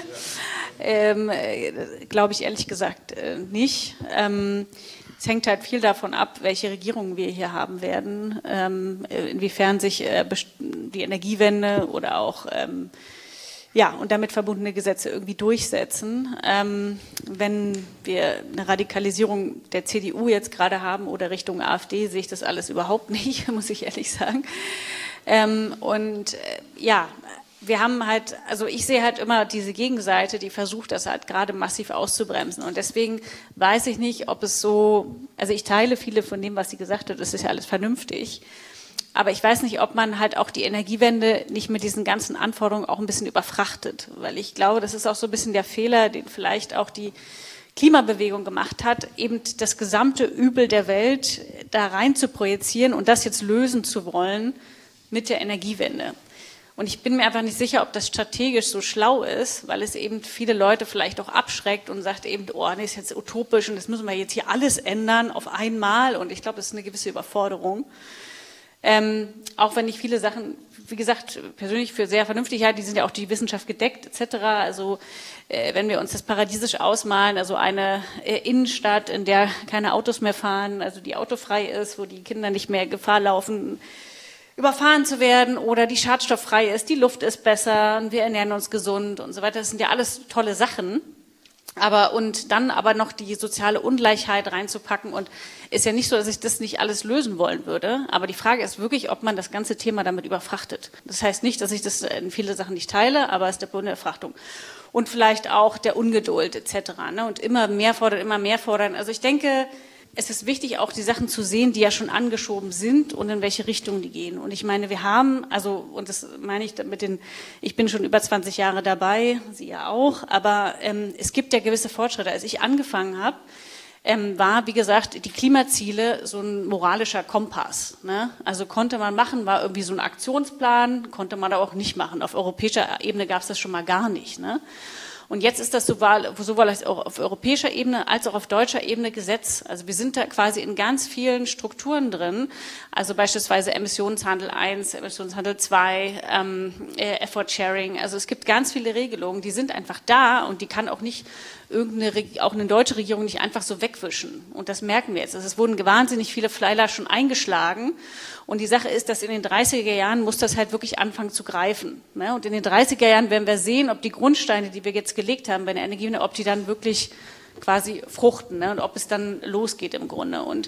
ähm, äh, glaube ich ehrlich gesagt äh, nicht. Ähm, es hängt halt viel davon ab, welche Regierungen wir hier haben werden, ähm, inwiefern sich äh, die Energiewende oder auch ähm, ja, und damit verbundene Gesetze irgendwie durchsetzen. Ähm, wenn wir eine Radikalisierung der C D U jetzt gerade haben oder Richtung AfD, sehe ich das alles überhaupt nicht, muss ich ehrlich sagen. Ähm, und äh, ja, wir haben halt, also ich sehe halt immer diese Gegenseite, die versucht, das halt gerade massiv auszubremsen. Und deswegen weiß ich nicht, ob es so, also ich teile viele von dem, was sie gesagt hat, das ist ja alles vernünftig. Aber ich weiß nicht, ob man halt auch die Energiewende nicht mit diesen ganzen Anforderungen auch ein bisschen überfrachtet. Weil ich glaube, das ist auch so ein bisschen der Fehler, den vielleicht auch die Klimabewegung gemacht hat, eben das gesamte Übel der Welt da rein zu projizieren und das jetzt lösen zu wollen mit der Energiewende. Und ich bin mir einfach nicht sicher, ob das strategisch so schlau ist, weil es eben viele Leute vielleicht auch abschreckt und sagt eben, oh, das ist jetzt utopisch und das müssen wir jetzt hier alles ändern auf einmal. Und ich glaube, das ist eine gewisse Überforderung. Ähm, auch wenn ich viele Sachen, wie gesagt, persönlich für sehr vernünftig halte, die sind ja auch die Wissenschaft gedeckt et cetera. Also äh, wenn wir uns das paradiesisch ausmalen, also eine äh, Innenstadt, in der keine Autos mehr fahren, also die autofrei ist, wo die Kinder nicht mehr Gefahr laufen, überfahren zu werden oder die schadstofffrei ist, die Luft ist besser und wir ernähren uns gesund und so weiter. Das sind ja alles tolle Sachen. Aber und dann aber noch die soziale Ungleichheit reinzupacken, und ist ja nicht so, dass ich das nicht alles lösen wollen würde, aber die Frage ist wirklich, ob man das ganze Thema damit überfrachtet. Das heißt nicht, dass ich das in viele Sachen nicht teile, aber es ist der Punkt der Überfrachtung. Und vielleicht auch der Ungeduld et cetera. Ne? Und immer mehr fordern, immer mehr fordern. Also ich denke, es ist wichtig, auch die Sachen zu sehen, die ja schon angeschoben sind und in welche Richtung die gehen. Und ich meine, wir haben, also, und das meine ich mit den, ich bin schon über zwanzig Jahre dabei, Sie ja auch, aber ähm, es gibt ja gewisse Fortschritte. Als ich angefangen habe, ähm, war, wie gesagt, die Klimaziele so ein moralischer Kompass. Ne? Also konnte man machen, war irgendwie so ein Aktionsplan, konnte man aber auch nicht machen. Auf europäischer Ebene gab es das schon mal gar nicht. Ne? Und jetzt ist das sowohl, sowohl auch auf europäischer Ebene als auch auf deutscher Ebene Gesetz. Also wir sind da quasi in ganz vielen Strukturen drin. Also beispielsweise Emissionshandel eins, Emissionshandel zwei, ähm, Effort Sharing. Also es gibt ganz viele Regelungen, die sind einfach da und die kann auch nicht irgendeine, auch eine deutsche Regierung nicht einfach so wegwischen. Und das merken wir jetzt. Also es wurden wahnsinnig viele Pfeiler schon eingeschlagen. Und die Sache ist, dass in den dreißiger Jahren muss das halt wirklich anfangen zu greifen. Ne? Und in den dreißiger Jahren werden wir sehen, ob die Grundsteine, die wir jetzt gelegt haben bei der Energiewende, ob die dann wirklich quasi fruchten, ne? Und ob es dann losgeht im Grunde. Und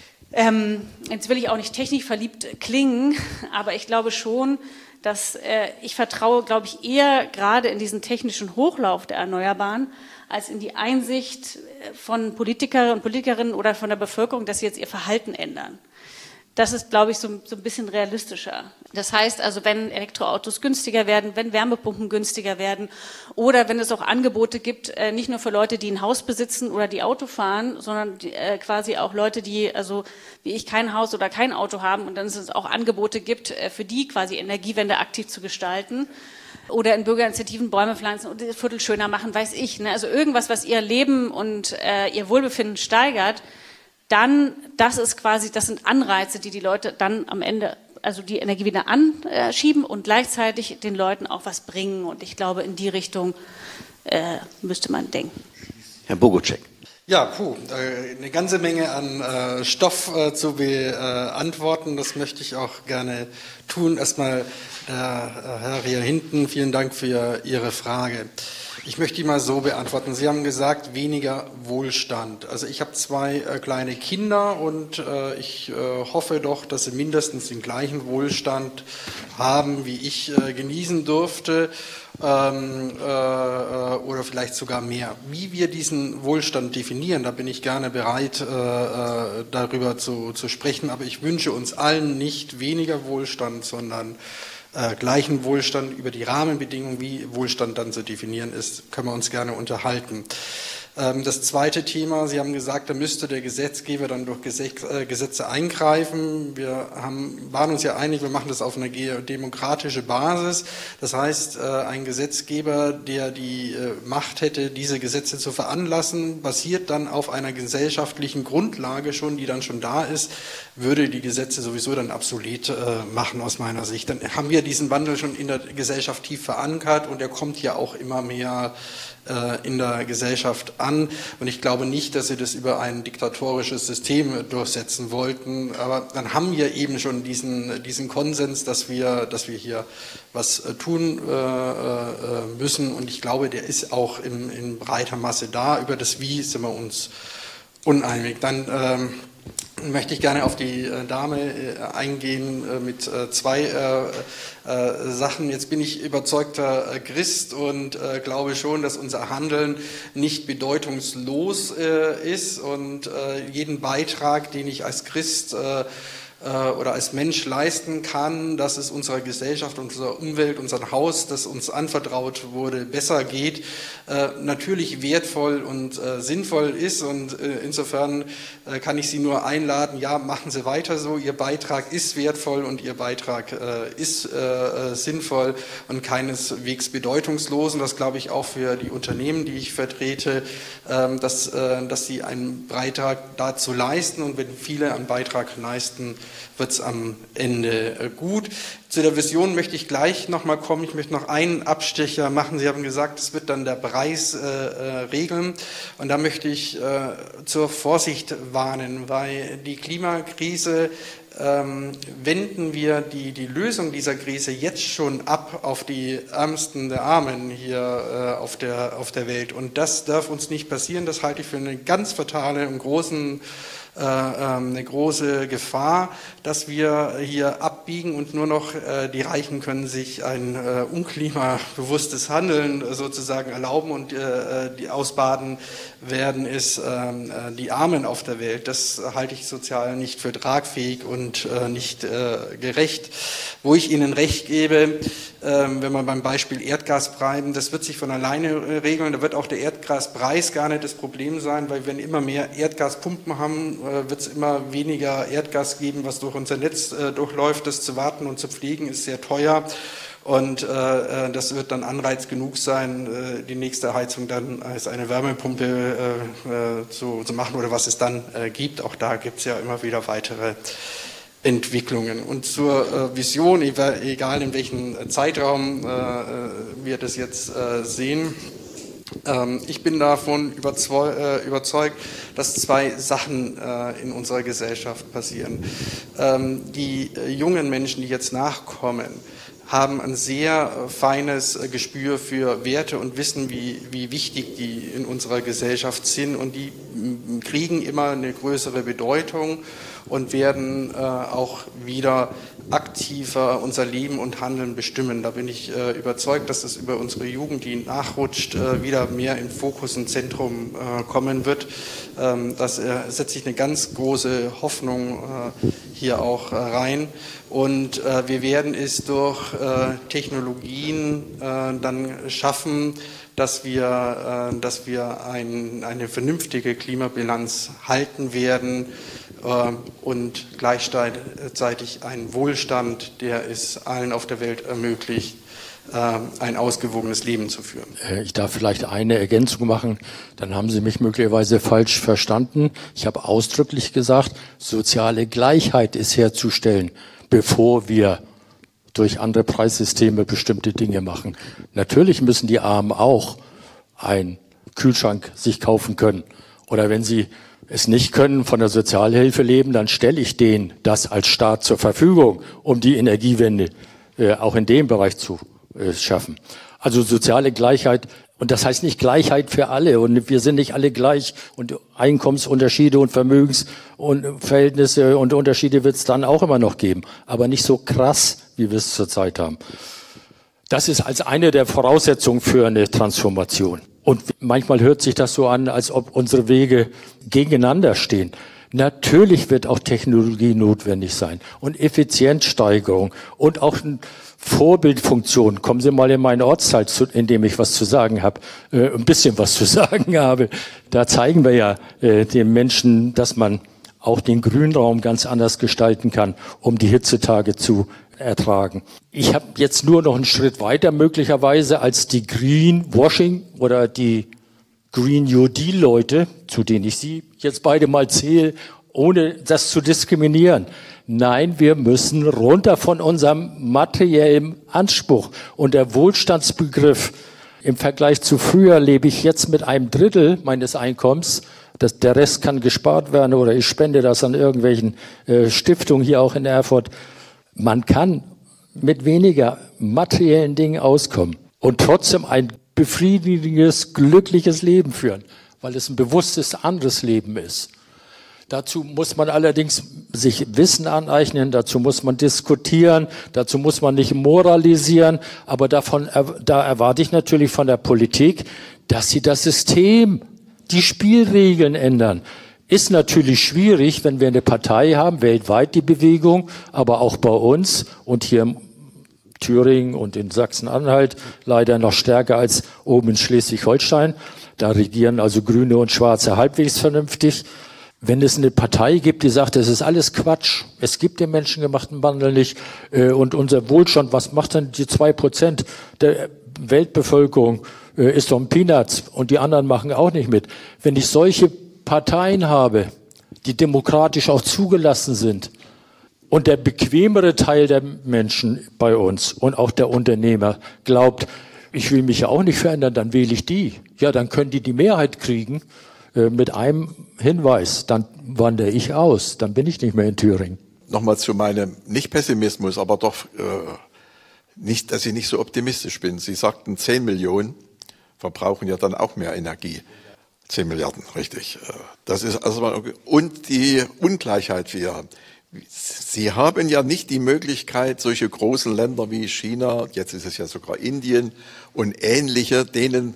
ähm, jetzt will ich auch nicht technikverliebt klingen, aber ich glaube schon, dass äh, ich vertraue, glaube ich, eher gerade in diesen technischen Hochlauf der Erneuerbaren als in die Einsicht von Politikerinnen und Politikerinnen oder von der Bevölkerung, dass sie jetzt ihr Verhalten ändern. Das ist, glaube ich, so, so ein bisschen realistischer. Das heißt also, wenn Elektroautos günstiger werden, wenn Wärmepumpen günstiger werden oder wenn es auch Angebote gibt, äh, nicht nur für Leute, die ein Haus besitzen oder die Auto fahren, sondern die, äh, quasi auch Leute, die, also wie ich, kein Haus oder kein Auto haben, und dann es auch Angebote gibt, äh, für die quasi Energiewende aktiv zu gestalten. Oder in Bürgerinitiativen Bäume pflanzen und das Viertel schöner machen, weiß ich. Ne? Also irgendwas, was ihr Leben und äh, ihr Wohlbefinden steigert, dann, das ist quasi, das sind Anreize, die die Leute dann am Ende, also die Energiewende anschieben und gleichzeitig den Leuten auch was bringen. Und ich glaube, in die Richtung äh, müsste man denken. Herr Bogucek. Ja, puh, eine ganze Menge an äh, Stoff äh, zu beantworten. Das möchte ich auch gerne tun. Erstmal, der Herr hier hinten, vielen Dank für Ihre Frage. Ich möchte die mal so beantworten. Sie haben gesagt, weniger Wohlstand. Also ich habe zwei äh, kleine Kinder und äh, ich äh, hoffe doch, dass sie mindestens den gleichen Wohlstand haben, wie ich äh, genießen durfte. Ähm, äh, oder vielleicht sogar mehr. Wie wir diesen Wohlstand definieren, da bin ich gerne bereit, äh, darüber zu, zu sprechen, aber ich wünsche uns allen nicht weniger Wohlstand, sondern äh, gleichen Wohlstand. Über die Rahmenbedingungen, wie Wohlstand dann zu definieren ist, können wir uns gerne unterhalten. Das zweite Thema, Sie haben gesagt, da müsste der Gesetzgeber dann durch Gesetze eingreifen. Wir haben, waren uns ja einig, wir machen das auf einer demokratischen Basis. Das heißt, ein Gesetzgeber, der die Macht hätte, diese Gesetze zu veranlassen, basiert dann auf einer gesellschaftlichen Grundlage schon, die dann schon da ist, würde die Gesetze sowieso dann obsolet machen aus meiner Sicht. Dann haben wir diesen Wandel schon in der Gesellschaft tief verankert und der kommt ja auch immer mehr in der Gesellschaft an. Und ich glaube nicht, dass sie das über ein diktatorisches System durchsetzen wollten. Aber dann haben wir eben schon diesen, diesen Konsens, dass wir, dass wir hier was tun äh, müssen. Und ich glaube, der ist auch in, in breiter Masse da. Über das Wie sind wir uns uneinig. Dann ähm, möchte ich gerne auf die äh, Dame äh, eingehen äh, mit äh, zwei äh, äh, Sachen. Jetzt bin ich überzeugter äh, Christ und äh, glaube schon, dass unser Handeln nicht bedeutungslos äh, ist und äh, jeden Beitrag, den ich als Christ äh, oder als Mensch leisten kann, dass es unserer Gesellschaft, unserer Umwelt, unserem Haus, das uns anvertraut wurde, besser geht, äh, natürlich wertvoll und äh, sinnvoll ist. Und äh, insofern äh, kann ich Sie nur einladen, ja, machen Sie weiter so. Ihr Beitrag ist wertvoll und Ihr Beitrag äh, ist äh, sinnvoll und keineswegs bedeutungslos. Und das glaube ich auch für die Unternehmen, die ich vertrete, äh, dass, äh, dass sie einen Beitrag dazu leisten. Und wenn viele einen Beitrag leisten, wird es am Ende gut. Zu der Vision möchte ich gleich nochmal kommen. Ich möchte noch einen Abstecher machen. Sie haben gesagt, es wird dann der Preis äh, äh, regeln. Und da möchte ich äh, zur Vorsicht warnen, weil die Klimakrise ähm, wenden wir die, die Lösung dieser Krise jetzt schon ab auf die Ärmsten der Armen hier äh, auf der, auf der Welt. Und das darf uns nicht passieren. Das halte ich für eine ganz fatale und großen Äh, eine große Gefahr, dass wir hier abbiegen und nur noch äh, die Reichen können sich ein äh, unklimabewusstes Handeln äh, sozusagen erlauben und äh, die ausbaden werden es äh, die Armen auf der Welt. Das halte ich sozial nicht für tragfähig und äh, nicht äh, gerecht. Wo ich Ihnen recht gebe, äh, wenn wir beim Beispiel Erdgas bleiben, das wird sich von alleine äh, regeln. Da wird auch der Erdgaspreis gar nicht das Problem sein, weil wenn immer mehr Erdgaspumpen haben, wird es immer weniger Erdgas geben, was durch unser Netz äh, durchläuft. Das zu warten und zu pflegen ist sehr teuer und äh, das wird dann Anreiz genug sein, äh, die nächste Heizung dann als eine Wärmepumpe äh, zu, zu machen oder was es dann äh, gibt. Auch da gibt es ja immer wieder weitere Entwicklungen. Und zur äh, Vision, egal in welchem Zeitraum äh, wir das jetzt äh, sehen, ich bin davon überzeugt, dass zwei Sachen in unserer Gesellschaft passieren. Die jungen Menschen, die jetzt nachkommen, haben ein sehr feines Gespür für Werte und wissen, wie, wie wichtig die in unserer Gesellschaft sind. Und die kriegen immer eine größere Bedeutung und werden auch wieder aktiver unser Leben und Handeln bestimmen. Da bin ich äh, überzeugt, dass es über unsere Jugend, die nachrutscht, äh, wieder mehr im Fokus und Zentrum äh, kommen wird. Ähm, das äh, setze ich eine ganz große Hoffnung äh, hier auch äh, rein. Und äh, wir werden es durch äh, Technologien äh, dann schaffen, dass wir, äh, dass wir ein, eine vernünftige Klimabilanz halten werden äh, und gleichzeitig einen Wohlstand, der es allen auf der Welt ermöglicht, äh, ein ausgewogenes Leben zu führen. Ich darf vielleicht eine Ergänzung machen, dann haben Sie mich möglicherweise falsch verstanden. Ich habe ausdrücklich gesagt, soziale Gleichheit ist herzustellen, bevor wir durch andere Preissysteme bestimmte Dinge machen. Natürlich müssen die Armen auch einen Kühlschrank sich kaufen können. Oder wenn sie es nicht können, von der Sozialhilfe leben, dann stelle ich denen das als Staat zur Verfügung, um die Energiewende äh, auch in dem Bereich zu äh, schaffen. Also soziale Gleichheit, und das heißt nicht Gleichheit für alle, und wir sind nicht alle gleich, und Einkommensunterschiede und Vermögensverhältnisse und Unterschiede wird es dann auch immer noch geben, aber nicht so krass, wie wir es zurzeit haben. Das ist als eine der Voraussetzungen für eine Transformation. Und manchmal hört sich das so an, als ob unsere Wege gegeneinander stehen. Natürlich wird auch Technologie notwendig sein und Effizienzsteigerung und auch ein Vorbildfunktion. Kommen Sie mal in meinen Ortsteil, in dem ich was zu sagen habe, äh, ein bisschen was zu sagen habe. Da zeigen wir ja äh, den Menschen, dass man auch den Grünraum ganz anders gestalten kann, um die Hitzetage zu ertragen. Ich habe jetzt nur noch einen Schritt weiter möglicherweise als die Greenwashing oder die Green New Deal Leute, zu denen ich Sie jetzt beide mal zähle, ohne das zu diskriminieren. Nein, wir müssen runter von unserem materiellen Anspruch. Und der Wohlstandsbegriff im Vergleich zu früher lebe ich jetzt mit einem Drittel meines Einkommens. Das, der Rest kann gespart werden oder ich spende das an irgendwelchen äh, Stiftungen hier auch in Erfurt. Man kann mit weniger materiellen Dingen auskommen und trotzdem ein befriedigendes, glückliches Leben führen, weil es ein bewusstes, anderes Leben ist. Dazu muss man allerdings sich Wissen aneignen, dazu muss man diskutieren, dazu muss man nicht moralisieren, aber davon, da erwarte ich natürlich von der Politik, dass sie das System, die Spielregeln ändern. Ist natürlich schwierig, wenn wir eine Partei haben, weltweit die Bewegung, aber auch bei uns und hier in Thüringen und in Sachsen-Anhalt leider noch stärker als oben in Schleswig-Holstein. Da regieren also Grüne und Schwarze halbwegs vernünftig. Wenn es eine Partei gibt, die sagt, das ist alles Quatsch, es gibt den menschengemachten Wandel nicht und unser Wohlstand, was macht denn die zwei Prozent der Weltbevölkerung, ist doch ein Peanuts und die anderen machen auch nicht mit. Wenn ich solche Parteien habe, die demokratisch auch zugelassen sind und der bequemere Teil der Menschen bei uns und auch der Unternehmer glaubt, ich will mich ja auch nicht verändern, dann wähle ich die. Ja, dann können die die Mehrheit kriegen. Mit einem Hinweis, dann wandere ich aus, dann bin ich nicht mehr in Thüringen. nochmal zu meinem, nicht Pessimismus, aber doch äh, nicht, dass ich nicht so optimistisch bin. Sie sagten, zehn Millionen verbrauchen ja dann auch mehr Energie. zehn Milliarden, richtig. Das ist also mal, und die Ungleichheit, die wir haben. Sie haben ja nicht die Möglichkeit, solche großen Länder wie China, jetzt ist es ja sogar Indien und ähnliche, denen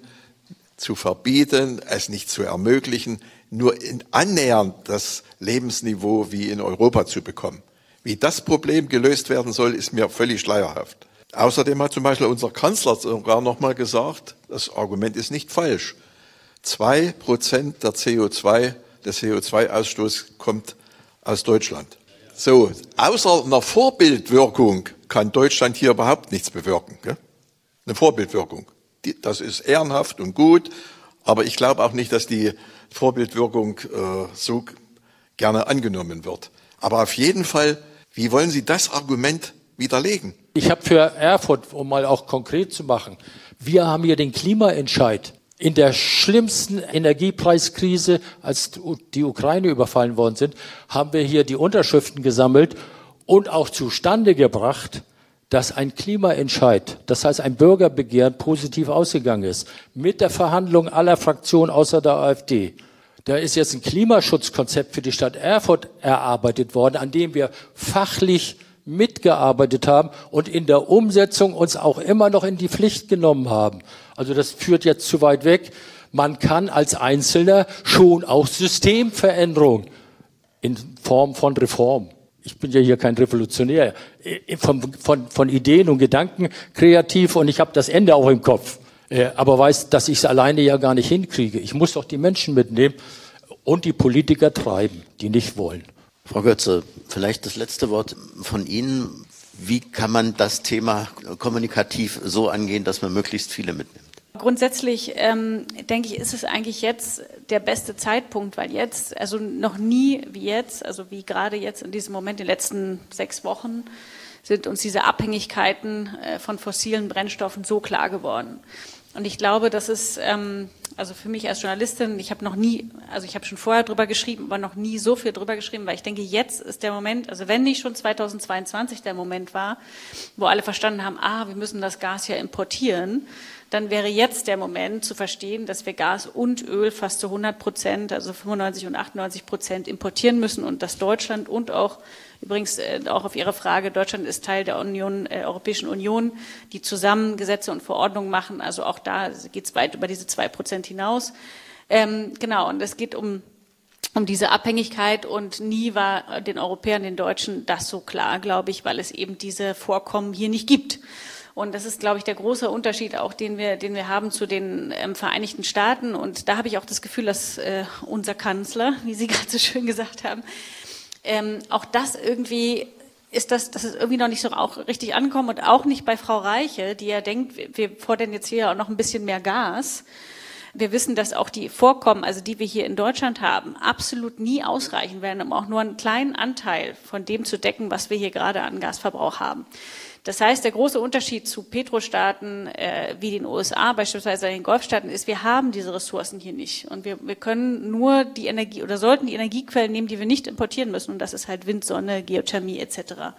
zu verbieten, es nicht zu ermöglichen, nur in annähernd das Lebensniveau wie in Europa zu bekommen. Wie das Problem gelöst werden soll, ist mir völlig schleierhaft. Außerdem hat zum Beispiel unser Kanzler sogar noch mal gesagt, das Argument ist nicht falsch. Zwei Prozent der C O zwei, des C O zwei Ausstoß kommt aus Deutschland. So, außer einer Vorbildwirkung kann Deutschland hier überhaupt nichts bewirken. Gell? Eine Vorbildwirkung. Die, das ist ehrenhaft und gut, aber ich glaube auch nicht, dass die Vorbildwirkung äh, so gerne angenommen wird. Aber auf jeden Fall, wie wollen Sie das Argument widerlegen? Ich habe für Erfurt, um mal auch konkret zu machen, wir haben hier den Klimaentscheid. In der schlimmsten Energiepreiskrise, als die Ukraine überfallen worden sind, haben wir hier die Unterschriften gesammelt und auch zustande gebracht, dass ein Klimaentscheid, das heißt ein Bürgerbegehren, positiv ausgegangen ist. Mit der Verhandlung aller Fraktionen außer der AfD. Da ist jetzt ein Klimaschutzkonzept für die Stadt Erfurt erarbeitet worden, an dem wir fachlich mitgearbeitet haben und in der Umsetzung uns auch immer noch in die Pflicht genommen haben. Also das führt jetzt zu weit weg. Man kann als Einzelner schon auch Systemveränderung in Form von Reform. Ich bin ja hier kein Revolutionär, von, von, von Ideen und Gedanken kreativ und ich habe das Ende auch im Kopf. Aber weiß, dass ich es alleine ja gar nicht hinkriege. Ich muss doch die Menschen mitnehmen und die Politiker treiben, die nicht wollen. Frau Götze, vielleicht das letzte Wort von Ihnen. Wie kann man das Thema kommunikativ so angehen, dass man möglichst viele mitnimmt? Grundsätzlich ähm, denke ich, ist es eigentlich jetzt der beste Zeitpunkt, weil jetzt, also noch nie wie jetzt, also wie gerade jetzt in diesem Moment, in den letzten sechs Wochen, sind uns diese Abhängigkeiten äh, von fossilen Brennstoffen so klar geworden. Und ich glaube, das ist, ähm, also für mich als Journalistin, ich habe noch nie, also ich habe schon vorher drüber geschrieben, aber noch nie so viel drüber geschrieben, weil ich denke, jetzt ist der Moment, also wenn nicht schon zweitausendzweiundzwanzig der Moment war, wo alle verstanden haben, ah, wir müssen das Gas ja importieren, dann wäre jetzt der Moment zu verstehen, dass wir Gas und Öl fast zu hundert Prozent, also fünfundneunzig und achtundneunzig Prozent importieren müssen und dass Deutschland und auch, übrigens äh, auch auf Ihre Frage, Deutschland ist Teil der Union, äh, Europäischen Union, die zusammen Gesetze und Verordnungen machen, also auch da geht es weit über diese zwei Prozent hinaus. Ähm, genau, und es geht um um diese Abhängigkeit und nie war den Europäern, den Deutschen das so klar, glaube ich, weil es eben diese Vorkommen hier nicht gibt. Und das ist, glaube ich, der große Unterschied auch, den wir, den wir haben zu den ähm, Vereinigten Staaten. Und da habe ich auch das Gefühl, dass äh, unser Kanzler, wie Sie gerade so schön gesagt haben, ähm, auch das irgendwie ist das, das ist irgendwie noch nicht so auch richtig angekommen und auch nicht bei Frau Reiche, die ja denkt, wir, wir fordern jetzt hier auch noch ein bisschen mehr Gas. Wir wissen, dass auch die Vorkommen, also die wir hier in Deutschland haben, absolut nie ausreichen werden, um auch nur einen kleinen Anteil von dem zu decken, was wir hier gerade an Gasverbrauch haben. Das heißt, der große Unterschied zu Petrostaaten äh, wie den U S A, beispielsweise den Golfstaaten, ist, wir haben diese Ressourcen hier nicht. Und wir, wir können nur die Energie oder sollten die Energiequellen nehmen, die wir nicht importieren müssen. Und das ist halt Wind, Sonne, Geothermie et cetera.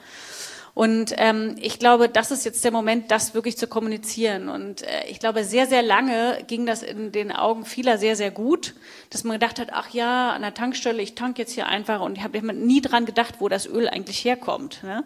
Und ähm, ich glaube, das ist jetzt der Moment, das wirklich zu kommunizieren. Und äh, ich glaube, sehr, sehr lange ging das in den Augen vieler sehr, sehr gut, dass man gedacht hat, ach ja, an der Tankstelle, ich tank jetzt hier einfach. Und ich habe nie dran gedacht, wo das Öl eigentlich herkommt, ne?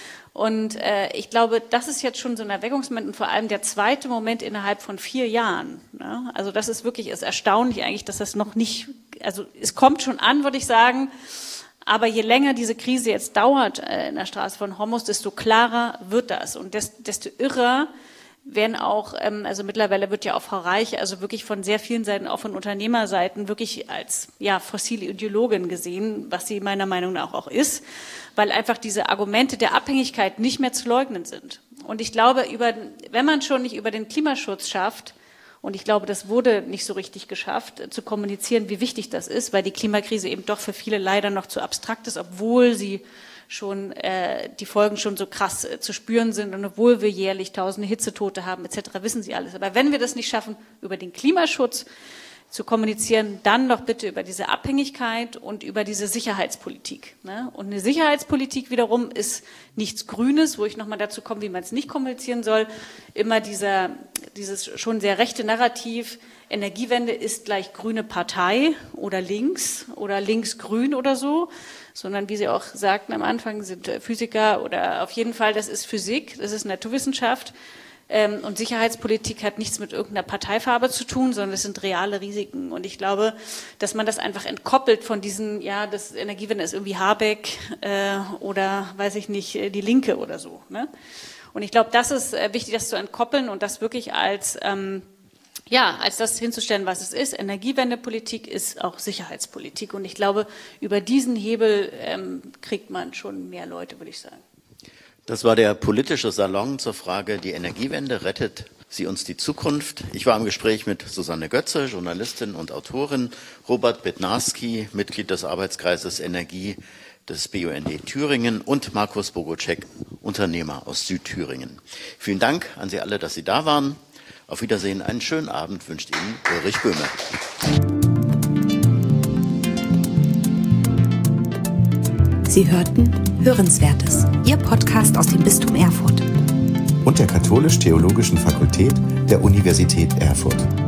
Und äh, ich glaube, das ist jetzt schon so ein Erweckungsmoment und vor allem der zweite Moment innerhalb von vier Jahren. Ne? Also das ist wirklich, ist erstaunlich eigentlich, dass das noch nicht, also es kommt schon an, würde ich sagen, aber je länger diese Krise jetzt dauert äh, in der Straße von Hormuz, desto klarer wird das und des, desto irrer werden auch, ähm, also mittlerweile wird ja auch Frau Reich, also wirklich von sehr vielen Seiten, auch von Unternehmerseiten, wirklich als ja fossile Ideologin gesehen, was sie meiner Meinung nach auch ist, weil einfach diese Argumente der Abhängigkeit nicht mehr zu leugnen sind. Und ich glaube, über, wenn man schon nicht über den Klimaschutz schafft, und ich glaube, das wurde nicht so richtig geschafft, zu kommunizieren, wie wichtig das ist, weil die Klimakrise eben doch für viele leider noch zu abstrakt ist, obwohl sie schon äh, die Folgen schon so krass äh, zu spüren sind und obwohl wir jährlich tausende Hitzetote haben et cetera, wissen Sie alles. Aber wenn wir das nicht schaffen, über den Klimaschutz zu kommunizieren, dann doch bitte über diese Abhängigkeit und über diese Sicherheitspolitik. Ne? Und eine Sicherheitspolitik wiederum ist nichts Grünes, wo ich nochmal dazu komme, wie man es nicht kommunizieren soll. Immer dieser, dieses schon sehr rechte Narrativ, Energiewende ist gleich grüne Partei oder links oder linksgrün oder so, sondern wie Sie auch sagten am Anfang, sind Physiker oder auf jeden Fall, das ist Physik, das ist Naturwissenschaft. Ähm, und Sicherheitspolitik hat nichts mit irgendeiner Parteifarbe zu tun, sondern es sind reale Risiken. Und ich glaube, dass man das einfach entkoppelt von diesen, ja, das Energiewende ist irgendwie Habeck äh, oder, weiß ich nicht, die Linke oder so. Ne? Und ich glaube, das ist äh, wichtig, das zu entkoppeln und das wirklich als, ähm, ja, als das hinzustellen, was es ist. Energiewendepolitik ist auch Sicherheitspolitik. Und ich glaube, über diesen Hebel ähm, kriegt man schon mehr Leute, würde ich sagen. Das war der politische Salon zur Frage, die Energiewende, rettet sie uns die Zukunft? Ich war im Gespräch mit Susanne Götze, Journalistin und Autorin, Robert Bednarski, Mitglied des Arbeitskreises Energie des B U N D Thüringen und Markus Bogocek, Unternehmer aus Südthüringen. Vielen Dank an Sie alle, dass Sie da waren. Auf Wiedersehen, einen schönen Abend wünscht Ihnen Ulrich Böhme. Sie hörten Hörenswertes, Ihr Podcast aus dem Bistum Erfurt. Und der Katholisch-Theologischen Fakultät der Universität Erfurt.